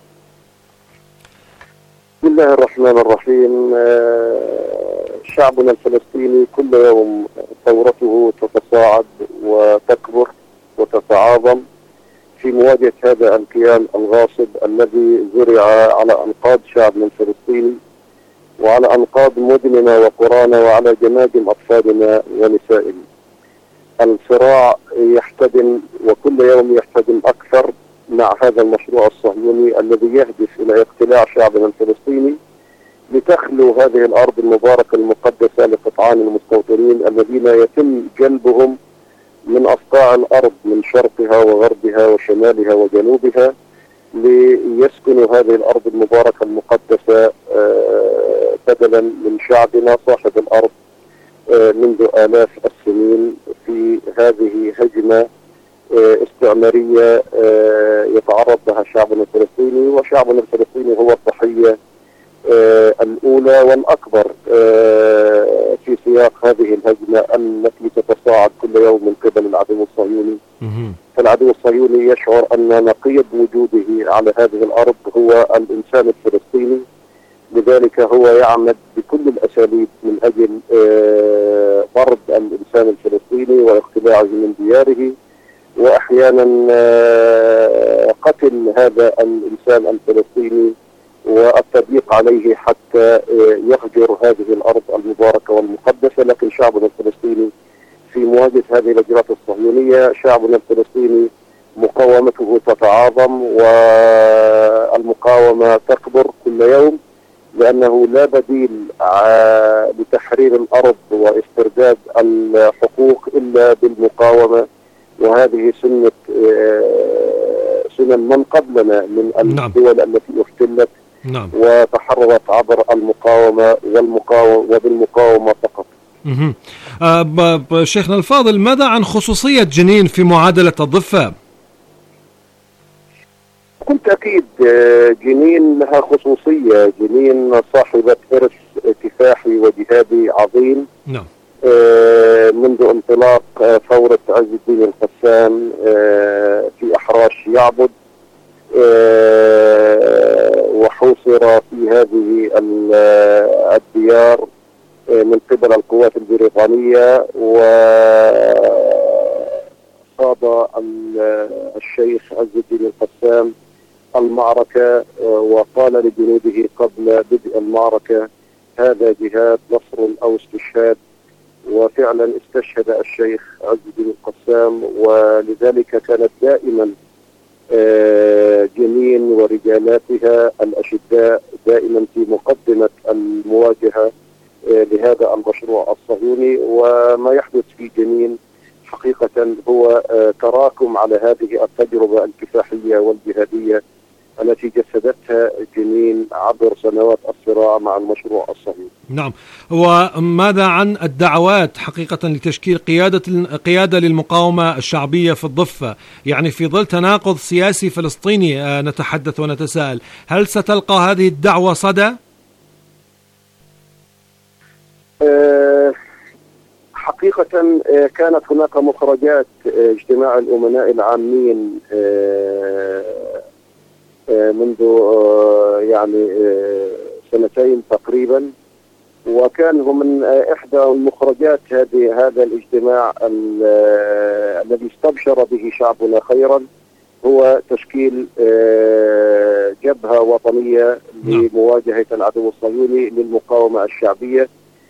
بسم الله الرحمن الرحيم. شعبنا الفلسطيني كل يوم ثورته تتصاعد وتكبر وتتعاظم في مواجهة هذا الكيان الغاصب الذي زرع على أنقاض شعبنا الفلسطيني وعلى أنقاض مدننا وقرانا وعلى جماجم أطفالنا ونسائنا. الصراع يحتدم وكل يوم يحتدم أكثر مع هذا المشروع الصهيوني الذي يهدف إلى اقتلاع شعبنا الفلسطيني لتخلو هذه الأرض المباركة المقدسة لقطعان المستوطنين الذين يتم جلبهم من أصقاع الأرض من شرقها وغربها وشمالها وجنوبها ليسكنوا هذه الأرض المباركة المقدسة بدلا من شعبنا صاحب الأرض منذ آلاف السنين في هذه هجمة استعمارية يتعرض لها شعبنا الفلسطيني، وشعبنا الفلسطيني هو الضحية الأولى والأكبر في سياق هذه الهجمة التي تتصاعد كل يوم من قبل العدو الصهيوني. فالعدو الصهيوني يشعر أن نقيض وجوده على هذه الأرض هو الإنسان الفلسطيني، لذلك هو يعمل بكل الأساليب من أجل طرد الإنسان الفلسطيني واقتلاعه من دياره، وأحيانا قتل هذا الإنسان الفلسطيني والتضييق عليه حتى يهجر هذه الأرض المباركة والمقدسة. لكن شعبنا الفلسطيني في مواجهة هذه الهجرات الصهيونية، شعبنا الفلسطيني مقاومته تتعاظم والمقاومة تكبر كل يوم، لأنه لا بديل لتحرير الأرض واسترداد الحقوق إلا بالمقاومة، وهذه سنة من قبلنا من الدول التي احتلت وتحررت عبر المقاومة وبالمقاومة فقط. شيخنا الفاضل، ماذا عن خصوصية جنين في معادلة الضفة؟ بكل تأكيد جنين لها خصوصية. جنين صاحبة إرث كفاحي وجهادي عظيم منذ انطلاق ثورة عز الدين القسام في أحراش يعبد، وحوصر في هذه الديار من قبل القوات البريطانية، وخاض الشيخ عز الدين القسام المعركة وقال لجنوده قبل بدء المعركة: هذا جهاد نصر أو استشهاد. وفعلا استشهد الشيخ عز الدين القسام، ولذلك كانت دائما جنين ورجالاتها الأشداء دائما في مقدمة المواجهة لهذا المشروع الصهيوني. وما يحدث في جنين حقيقة هو تراكم على هذه التجربة الكفاحية والجهادية التي جسدتها جنين عبر سنوات الصراع مع المشروع الصهيوني. نعم. وماذا عن الدعوات حقيقة لتشكيل قيادة للمقاومة الشعبية في الضفة؟ يعني في ظل تناقض سياسي فلسطيني نتحدث ونتساءل، هل ستلقى هذه الدعوة صدى؟ حقيقة كانت هناك مخرجات اجتماع الأمناء العامين منذ يعني سنتين تقريبا، وكان من إحدى المخرجات هذا الاجتماع الذي استبشر به شعبنا خيرا هو تشكيل جبهة وطنية لمواجهة العدو الصهيوني للمقاومة الشعبية.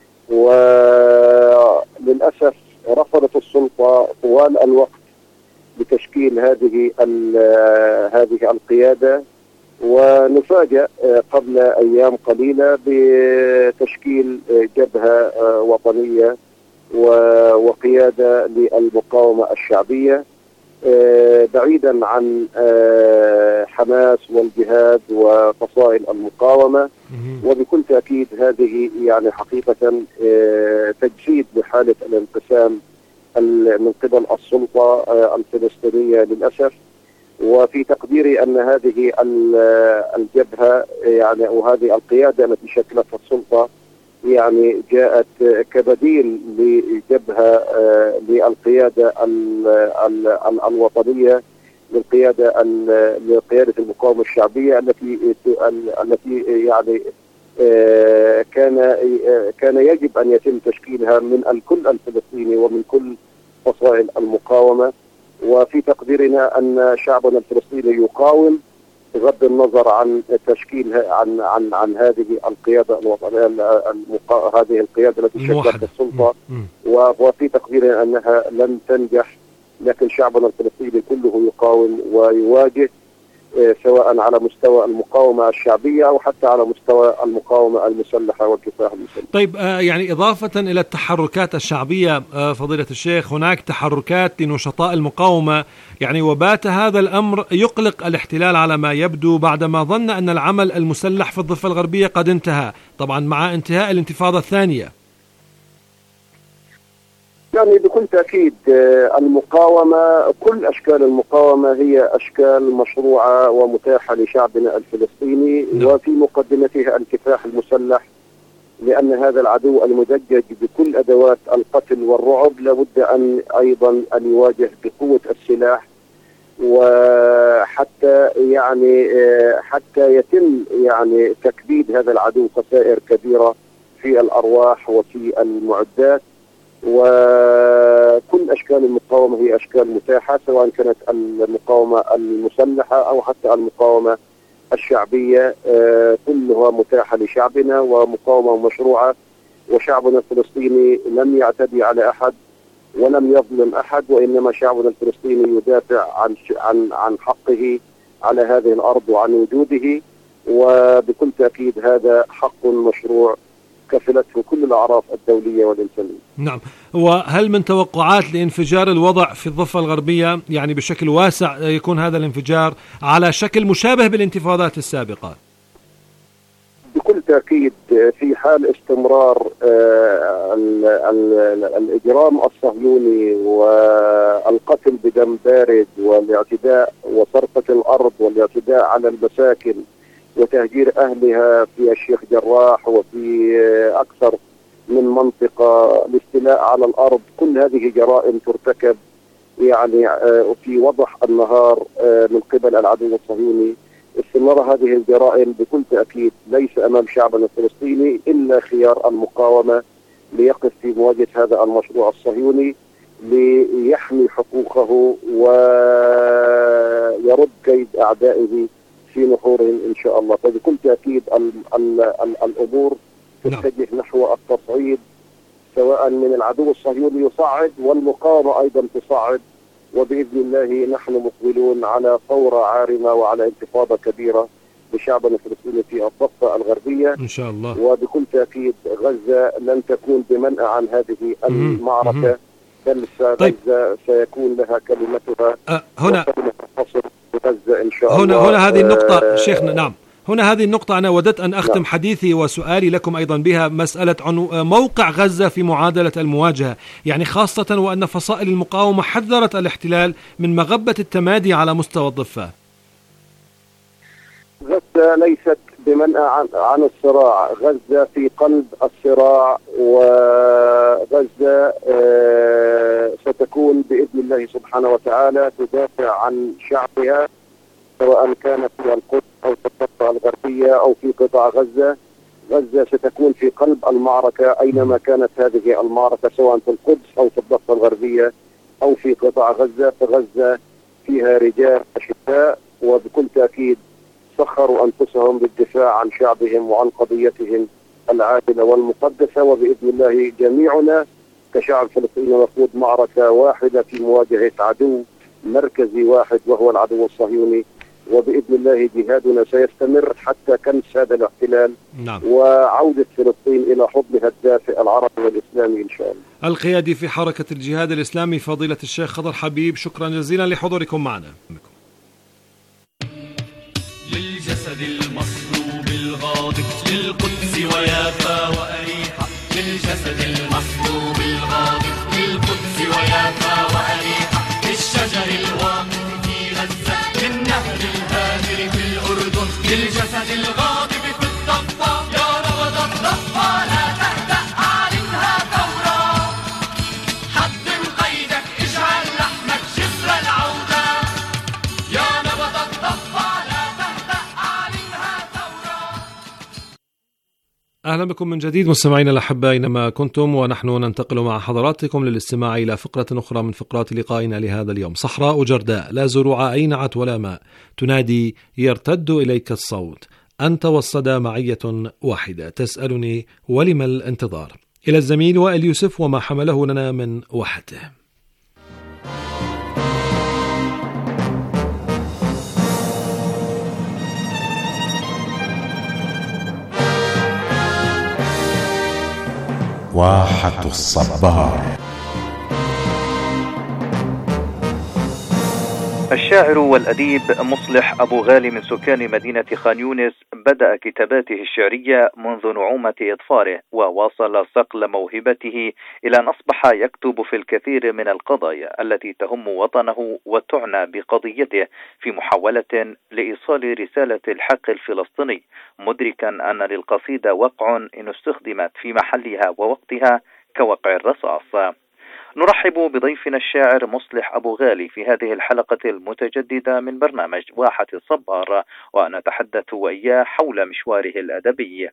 وللأسف رفضت السلطة طوال الوقت بتشكيل هذه القيادة، ونفاجأ قبل أيام قليلة بتشكيل جبهة وطنية وقيادة للمقاومة الشعبية بعيدا عن حماس والجهاد وفصائل المقاومة. وبكل تأكيد هذه يعني حقيقة تجسيد لحالة الانقسام من قبل السلطة الفلسطينية للأسف. وفي تقديري أن هذه الجبهة يعني أو هذه القيادة التي شكلتها السلطة يعني جاءت كبديل لجبهة للقيادة الوطنية لقيادة المقاومة الشعبية التي يعني كان يجب أن يتم تشكيلها من الكل الفلسطيني ومن كل فصائل المقاومة. وفي تقديرنا أن شعبنا الفلسطيني يقاوم بغض النظر عن تشكيلها عن هذه القيادة الوطنية هذه القيادة التي شكلت السلطة، وفي تقديرنا أنها لن تنجح. لكن شعبنا الفلسطيني كله يقاوم ويواجه سواء على مستوى المقاومة الشعبية أو حتى على مستوى المقاومة المسلحة والكفاح المسلح. طيب يعني إضافة إلى التحركات الشعبية فضيلة الشيخ، هناك تحركات لنشطاء المقاومة يعني، وبات هذا الأمر يقلق الاحتلال على ما يبدو بعدما ظن أن العمل المسلح في الضفة الغربية قد انتهى، طبعا مع انتهاء الانتفاضة الثانية. يعني بكل تأكيد المقاومة كل أشكال المقاومة هي أشكال مشروعة ومتاحة لشعبنا الفلسطيني، وفي مقدمتها الكفاح المسلح، لأن هذا العدو المدجج بكل أدوات القتل والرعب لابد أن أيضا أن يواجه بقوة السلاح، وحتى يعني حتى يتم يعني تكبيد هذا العدو خسائر كبيرة في الأرواح وفي المعدات. وكل أشكال المقاومة هي أشكال متاحة، سواء كانت المقاومة المسلحة أو حتى المقاومة الشعبية، كلها متاحة لشعبنا ومقاومة مشروعة. وشعبنا الفلسطيني لم يعتدي على أحد ولم يظلم أحد، وإنما شعبنا الفلسطيني يدافع عن حقه على هذه الأرض وعن وجوده، وبكل تأكيد هذا حق مشروع كفلته كل الأعراف الدولية والإنسانية. نعم. وهل من توقعات لانفجار الوضع في الضفة الغربية يعني بشكل واسع يكون هذا الانفجار على شكل مشابه بالانتفاضات السابقة؟ بكل تأكيد في حال استمرار الإجرام الصهيوني والقتل بدم بارد والاعتداء وسرقة الأرض والاعتداء على المساكن وتهجير أهلها في الشيخ جراح وفي أكثر من منطقة، الاستيلاء على الأرض، كل هذه جرائم ترتكب يعني في وضح النهار من قبل العدو الصهيوني. استمرار هذه الجرائم بكل تأكيد ليس أمام شعبنا الفلسطيني إلا خيار المقاومة ليقف في مواجهة هذا المشروع الصهيوني ليحمي حقوقه ويرد كيد أعدائه في نحورهم إن شاء الله. فبكل تأكيد الأمور تتجه نحو التصعيد، سواء من العدو الصهيوني يصعد والمقاومة أيضا تصعد، وبإذن الله نحن مقبلون على ثورة عارمة وعلى انتفاضة كبيرة لشعبنا الفلسطيني في الضفة الغربية إن شاء الله. وبكل تأكيد غزة لن تكون بمنأى عن هذه المعركة، بل غزة سيكون لها كلمتها هنا غزة إن شاء الله. هنا هذه النقطة شيخنا. نعم، هنا هذه النقطة أنا وددت أن أختم حديثي وسؤالي لكم أيضا بها، مسألة عن موقع غزة في معادلة المواجهة، يعني خاصة وأن فصائل المقاومة حذرت الاحتلال من مغبة التمادي على مستوى الضفة. غزة ليست بمنع عن الصراع. غزة في قلب الصراع، وغزة ستكون بإذن الله سبحانه وتعالى تدافع عن شعبها، سواء كانت في القدس أو في الضفة الغربية أو في قطاع غزة. غزة ستكون في قلب المعركة أينما كانت هذه المعركة، سواء في القدس أو في الضفة الغربية أو في قطاع غزة. فغزة فيها رجال أشداء، وبكل تأكيد سخروا أنفسهم للدفاع عن شعبهم وعن قضيتهم العادلة والمقدسة. وبإذن الله جميعنا كشعب فلسطيني نخوض معركة واحدة في مواجهة عدو مركزي واحد وهو العدو الصهيوني، وبإذن الله جهادنا سيستمر حتى كنس هذا الاحتلال. نعم. وعودة فلسطين إلى حضنها الدافئ العربي والإسلامي إن شاء الله. القيادي في حركة الجهاد الإسلامي فضيلة الشيخ خضر حبيب، شكرا جزيلا لحضوركم معنا. للجسد المصلوب الغاضب للقدس ويافا وأريحا، للجسد المصلوب الغاضب للقدس ويافا وأريحا، للشجر الواقف في غزة، للنهر الهادر في الأردن، للجسد الغاضب في الضفة، يا نبض الضفة لا تهدأ أعلنها ثورة، حطم قيدك اجعل لحمك جسر العودة، يا نبض الضفة لا تهدأ أعلنها ثورة. أهلا بكم من جديد مستمعينا الأحباء أينما كنتم، ونحن ننتقل مع حضراتكم للاستماع إلى فقرة أخرى من فقرات لقائنا لهذا اليوم. صحراء جرداء لا زروع أينعت ولا ماء، تنادي يرتد إليك الصوت، أنت والصدى معية واحدة، تسألني ولم الانتظار. إلى الزميل وائل يوسف وما حمله لنا من وحده. واحة الصبار. الشاعر والأديب مصلح أبو غالي من سكان مدينة خان يونس بدأ كتاباته الشعرية منذ نعومة إظفاره، وواصل صقل موهبته إلى أن أصبح يكتب في الكثير من القضايا التي تهم وطنه وتعنى بقضيته، في محاولة لإيصال رسالة الحق الفلسطيني، مدركا أن للقصيدة وقع إن استخدمت في محلها ووقتها كوقع الرصاص. نرحب بضيفنا الشاعر مصلح أبو غالي في هذه الحلقة المتجددة من برنامج واحة الصبار، ونتحدث وإياه حول مشواره الأدبي.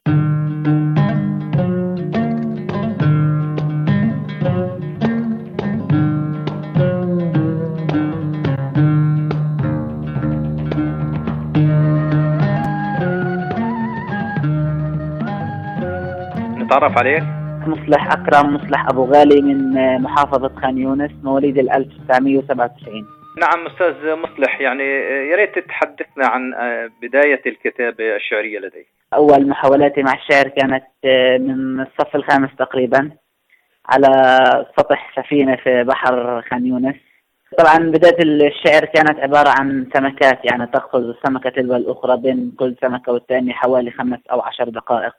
نتعرف عليك. مصلح أكرم مصلح أبو غالي من محافظة خان يونس، مواليد 1997. نعم أستاذ مصلح، يعني يا ريت تتحدثنا عن بداية الكتابة الشعرية لديك. أول محاولاتي مع الشعر كانت من الصف الخامس تقريبا، على سطح سفينة في بحر خان يونس. طبعا بداية الشعر كانت عبارة عن سمكات، يعني تأخذ السمكة تلو الأخرى، بين كل سمكة والثانية حوالي 5 أو 10 دقائق.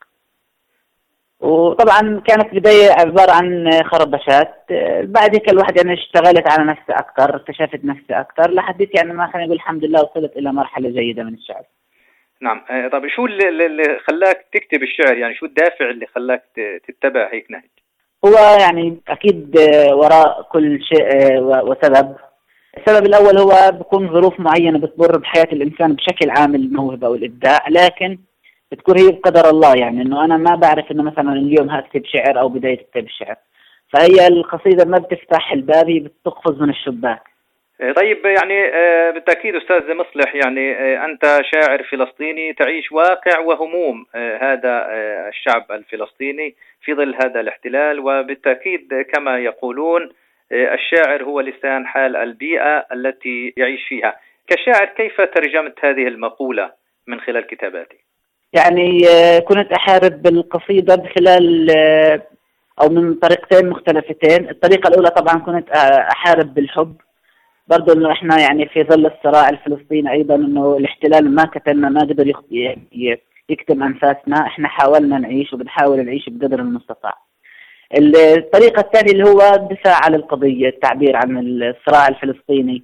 وطبعا كانت بداية عبارة عن خربشات. بعد هيك الواحد يعني اشتغلت على نفسي أكثر، اكتشفت نفسي أكثر، لحديت يعني ما خلينا نقول الحمد لله وصلت إلى مرحلة جيدة من الشعر. نعم. طب شو اللي خلاك تكتب الشعر؟ يعني شو الدافع اللي خلاك تتبع هيك نهج؟ هو يعني أكيد وراء كل شيء وسبب. السبب الأول هو بيكون ظروف معينة بتمر بحياة الإنسان بشكل عام، الموهبة والإبداع، لكن بتكون هي بقدر الله، يعني إنه أنا ما بعرف إنه مثلا اليوم هكتب شعر أو بداية كتاب الشعر، فهي القصيدة ما بتفتح الباب، هي بتقفز من الشباك. طيب يعني بالتأكيد أستاذ مصلح، يعني أنت شاعر فلسطيني تعيش واقع وهموم هذا الشعب الفلسطيني في ظل هذا الاحتلال، وبالتأكيد كما يقولون الشاعر هو لسان حال البيئة التي يعيش فيها. كشاعر كيف ترجمت هذه المقولة من خلال كتاباتك؟ يعني كنت أحارب بالقصيدة بخلال أو من طريقتين مختلفتين. الطريقة الأولى طبعا كنت أحارب بالحب، برضو إنه إحنا يعني في ظل الصراع الفلسطيني أيضا إنه الاحتلال ما كتلنا، ما قدر يكتم أنفاسنا، إحنا حاولنا نعيش وبنحاول نعيش بقدر المستطاع. الطريقة الثانية اللي هو الدفاع عن القضية، التعبير عن الصراع الفلسطيني،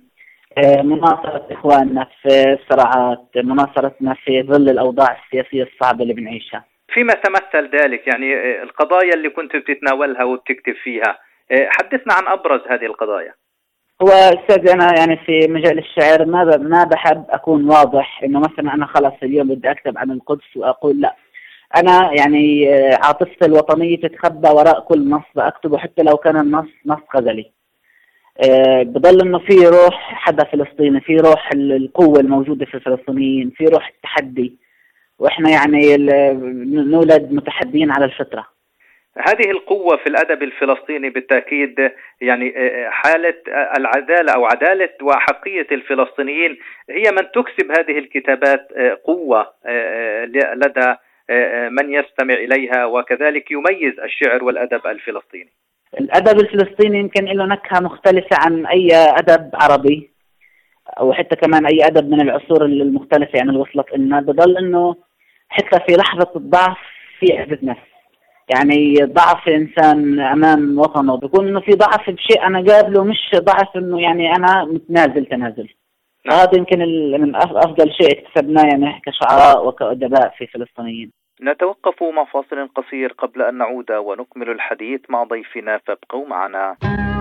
مناصرة إخواننا في الصراعات، مناصرتنا في ظل الأوضاع السياسية الصعبة اللي بنعيشها. فيما تمثل ذلك يعني القضايا اللي كنت بتتناولها وبتكتب فيها، حدثنا عن أبرز هذه القضايا. هو أستاذ أنا يعني في مجال الشعر ما بحب أكون واضح إنه مثلا أنا خلص اليوم بدي أكتب عن القدس وأقول لا، أنا يعني عاطفتي الوطنية تتخبى وراء كل نص بكتبه حتى لو كان النص نص غزلي. بضل إنه في روح حدا فلسطيني، في روح القوة الموجودة في الفلسطينيين، في روح التحدي، وإحنا يعني نولد متحدين على الفطرة. هذه القوة في الأدب الفلسطيني بالتأكيد يعني حالة العدالة أو عدالة وحقية الفلسطينيين هي من تكسب هذه الكتابات قوة لدى من يستمع إليها، وكذلك يميز الشعر والأدب الفلسطيني. الأدب الفلسطيني يمكن له نكهة مختلفة عن أي أدب عربي أو حتى كمان أي أدب من العصور المختلفة يعني اللي وصلت لنا. بضل إنه حتى في لحظة الضعف في عزة نفس، يعني ضعف الإنسان أمام وطنه بيكون إنه في ضعف بشيء أنا قابله، مش ضعف إنه يعني أنا متنازل تنازل. هذا يمكن من أفضل شيء اكتسبناه يعني كشعراء وكأدباء في فلسطينيين. نتوقف مع فاصل قصير قبل أن نعود ونكمل الحديث مع ضيفنا، فابقوا معنا.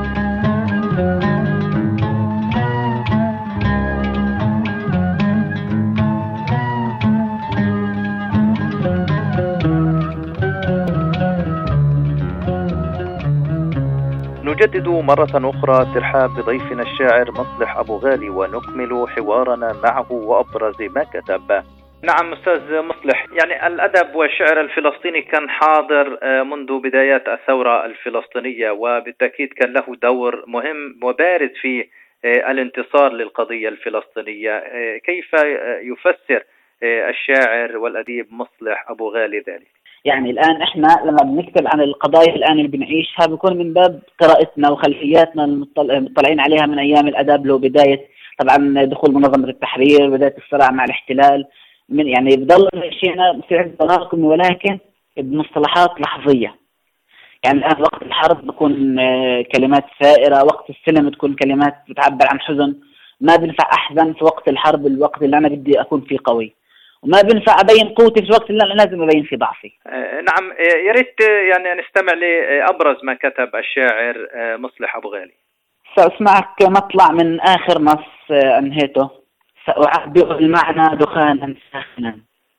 نجدد مرة أخرى ترحاب بضيفنا الشاعر مصلح أبو غالي ونكمل حوارنا معه وأبرز ما كتب. نعم أستاذ مصلح، يعني الأدب والشعر الفلسطيني كان حاضر منذ بدايات الثورة الفلسطينية، وبالتأكيد كان له دور مهم وبارز في الانتصار للقضية الفلسطينية. كيف يفسر الشاعر والأديب مصلح أبو غالي ذلك؟ يعني الآن إحنا لما بنكتب عن القضايا الآن اللي بنعيشها بيكون من باب قراءتنا وخلفياتنا المطلعين عليها من أيام الأدب له بداية طبعا دخول منظمة التحرير، بداية الصراع مع الاحتلال، من يعني بضل شيءنا في عز تراكمي ولكن بمصطلحات لحظية. يعني الآن وقت الحرب بكون كلمات ثائرة، وقت السلم تكون كلمات بتعبر عن حزن. ما بنفع أحزن في وقت الحرب، الوقت اللي أنا بدي أكون فيه قوي، وما بنفع أبين قوتي في الوقت اللي أنا لازم أبين فيه ضعفي. نعم، يا ريت يعني نستمع لأبرز ما كتب الشاعر مصلح أبو غالي. سأسمعك مطلع من آخر نص أنهيته. سأعبئ المعنى دخانا ساخنا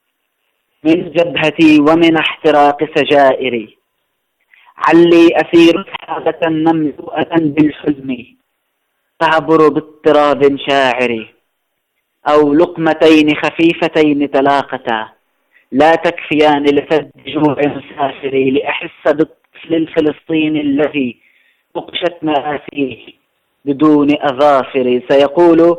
من جبهتي ومن احتراق سجائري، علي أسير سحابة مملوءة بالحزن تعبر باضطراب شاعري، أو لقمتين خفيفتين تلاقتا لا تكفيان لسد جوع مسافري، لأحس بالطفل الفلسطيني الذي نقشت مآسيه بدون أظافر، سيقول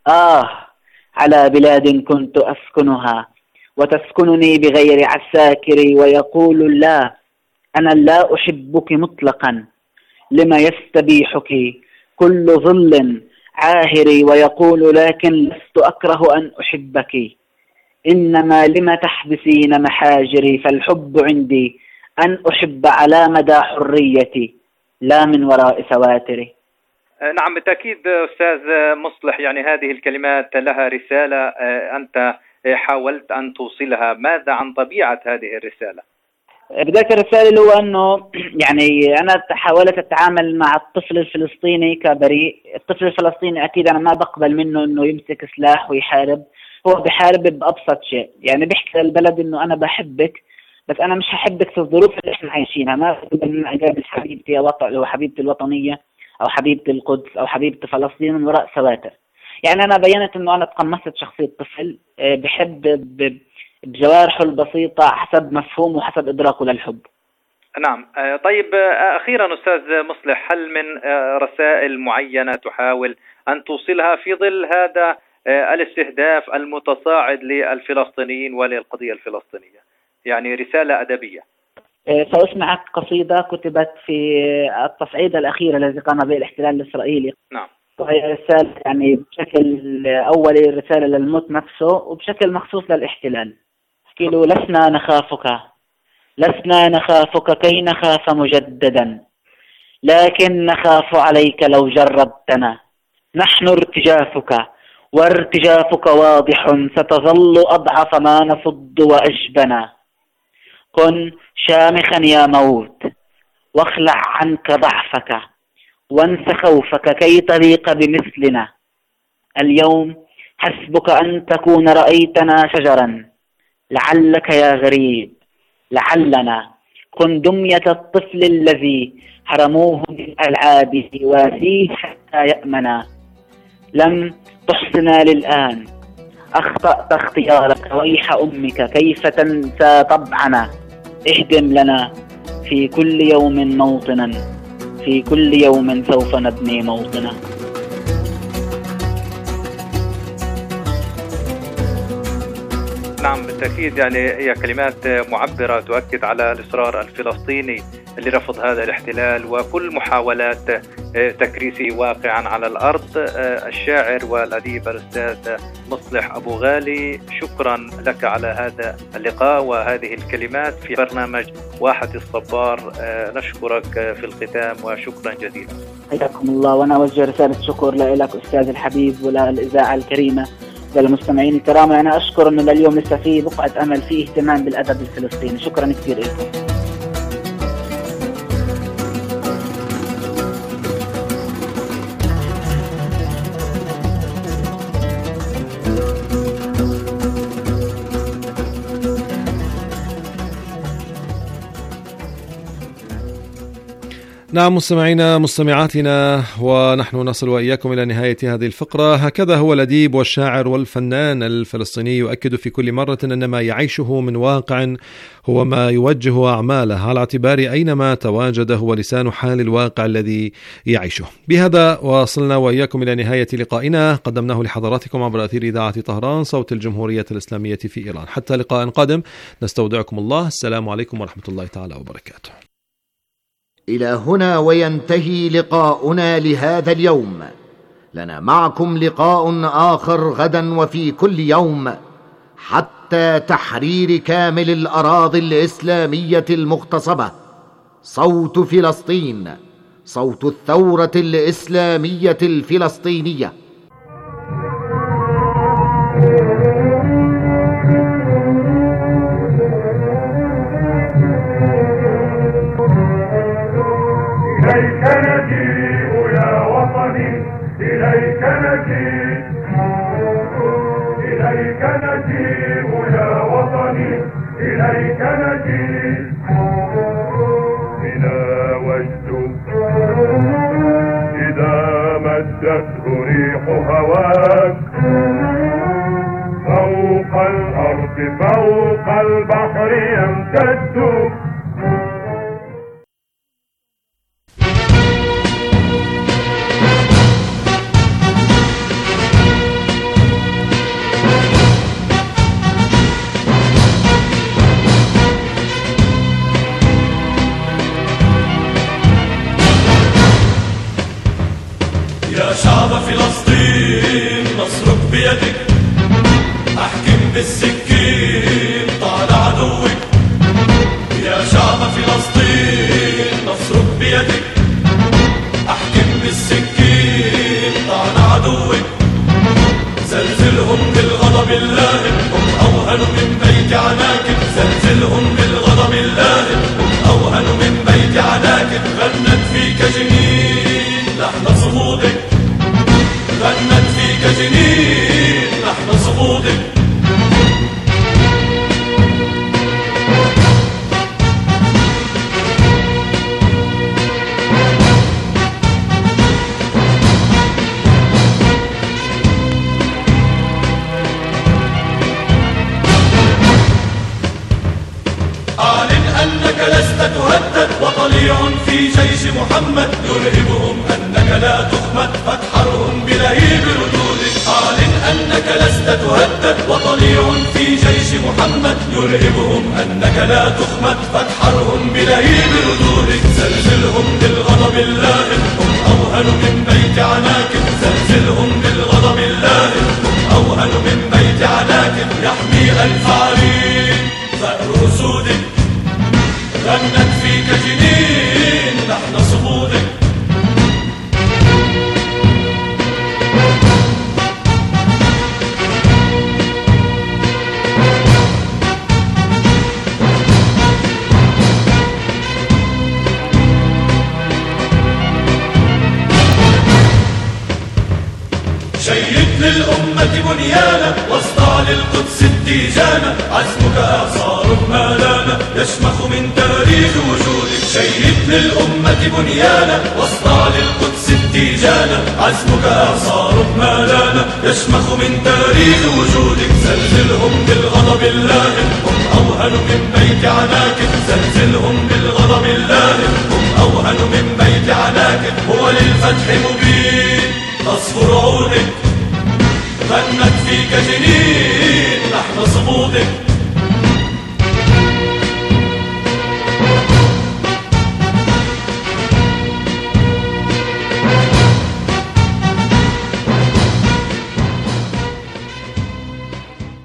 على بلاد كنت أسكنها وتسكنني بغير عساكري، ويقول لا، أنا لا أحبك مطلقا لما يستبيحك كل ظل عاهري، ويقول لكن لست أكره أن أحبك، إنما لما تحبسين محاجري، فالحب عندي أن أحب على مدى حريتي لا من وراء سواتري. نعم بالتأكيد أستاذ مصلح، يعني هذه الكلمات لها رسالة أنت حاولت أن توصلها. ماذا عن طبيعة هذه الرسالة؟ بداية الرسالة اللي هو أنه يعني أنا حاولت أتعامل مع الطفل الفلسطيني كبريء. الطفل الفلسطيني أكيد أنا ما بقبل منه أنه يمسك سلاح ويحارب، هو بحارب بأبسط شيء، يعني بيحكي للبلد أنه أنا بحبك بس أنا مش هحبك في الظروف اللي إحنا عايشينها. ما بقبل من أقابل حبيبتي أو حبيبتي الوطنية أو حبيبتي القدس أو حبيبتي فلسطين من وراء سواتر. يعني أنا بينت أنه أنا تقمصت شخصية طفل بحب بجوارحه البسيطة حسب مفهومه وحسب إدراكه للحب. نعم. طيب أخيرا أستاذ مصلح، هل من رسائل معينة تحاول أن توصلها في ظل هذا الاستهداف المتصاعد للفلسطينيين وللقضية الفلسطينية، يعني رسالة أدبية؟ سأسمعك قصيدة كتبت في التصعيد الأخير الذي قام به الاحتلال الإسرائيلي. نعم. وهي رسالة يعني بشكل أولي رسالة للموت نفسه وبشكل مخصوص للاحتلال. له لسنا نخافك كي نخاف مجددا، لكن نخاف عليك لو جربتنا نحن ارتجافك وارتجافك واضح، ستظل أضعف ما نصد وأجبنا. كن شامخا يا موت واخلع عنك ضعفك وانس خوفك كي تليق بمثلنا. اليوم حسبك أن تكون رأيتنا شجرا، لعلك يا غريب لعلنا. كن دمية الطفل الذي حرموه من ألعابه واسيه حتى يأمنا. لم تحسنا للآن، أخطأت اختيارك ويح أمك، كيف تنسى طبعنا. اهدم لنا في كل يوم موطنا، في كل يوم سوف نبني موطنا. نعم بالتأكيد، يعني هي كلمات معبرة تؤكد على الإصرار الفلسطيني لرفض هذا الاحتلال وكل محاولات تكريسه واقعا على الأرض. الشاعر والأديب الأستاذ مصلح أبو غالي، شكرا لك على هذا اللقاء وهذه الكلمات في برنامج واحة الصبار. نشكرك في الختام وشكرا جزيلا. حياكم الله، وأنا أوجه رسالة شكر لك أستاذ الحبيب وللإذاعة الكريمة للمستمعين الكرام. أنا أشكر أنه لليوم لسه في بقعة أمل، في اهتمام بالأدب الفلسطيني. شكرا كثير لكم. نعم مستمعينا مستمعاتنا، ونحن نصل وإياكم إلى نهاية هذه الفقرة. هكذا هو الأديب والشاعر والفنان الفلسطيني يؤكد في كل مرة أن ما يعيشه من واقع هو ما يوجه أعماله، على اعتبار أينما تواجد هو لسان حال الواقع الذي يعيشه. بهذا وصلنا وإياكم إلى نهاية لقائنا قدمناه لحضراتكم عبر أثير إذاعة طهران صوت الجمهورية الإسلامية في إيران. حتى لقاء قادم نستودعكم الله. السلام عليكم ورحمة الله تعالى وبركاته. إلى هنا وينتهي لقاؤنا لهذا اليوم. لنا معكم لقاء آخر غدا وفي كل يوم حتى تحرير كامل الأراضي الإسلامية المغتصبة. صوت فلسطين، صوت الثورة الإسلامية الفلسطينية. إليك نجيء يا وطني، إليك نجيء، إليك نجيء يا وطني، إليك نجيء. بنا وجد إذا مدته ريح هواك، فوق الأرض فوق البحر يمتد. يا شعب فلسطين نصرك بيدك، احكم بالسكين طال عدوك. يا شعب فلسطين نصرك بيدك، احكم بالسكين طال عدوك. زلزلهم بالغضب اللائم، هم اوهن من بيت عناكب. زلزلهم بالغضب اللائم، هم اوهن من بيت عناكب. غنت فيك جنين لحن صمودك، غنت فيك جنين لحن صمودك. أعلن أنك لست تهدد، وطليع في جيش محمد يرهبهم أنك لا تخمد، فاتحرهم بلهيب ردودك. أعلن أنك لست تهدد، وطليع في جيش محمد يرهبهم أنك لا تخمد، فاتحرهم بلهيب ردودك. زلزلهم بالغضب اللائم، هم أوهن من بيت عناكب. زلزلهم بالغضب اللائم، هم أوهن من بيت عناكب. يحمي ألف عرين ثأر أسودك، غنت فيك جنين لحن صمودك. للأمة بنيانا، واصدع للقدس التيجانا، عزمك إعصار ما لانا يشمخ من تاريخ وجودك. شيد للأمة بنيانا، واصدع للقدس التيجانا، عزمك إعصار ما لانا يشمخ من تاريخ وجودك. زلزلهم بالغضب اللاهب، هم أوهن من بيت عناكب. زلزلهم بالغضب اللاهب، هم أوهن من بيت عناكب. هو للفتح مبين تصفر عودك، غنت فيك جنين لحن صمودك.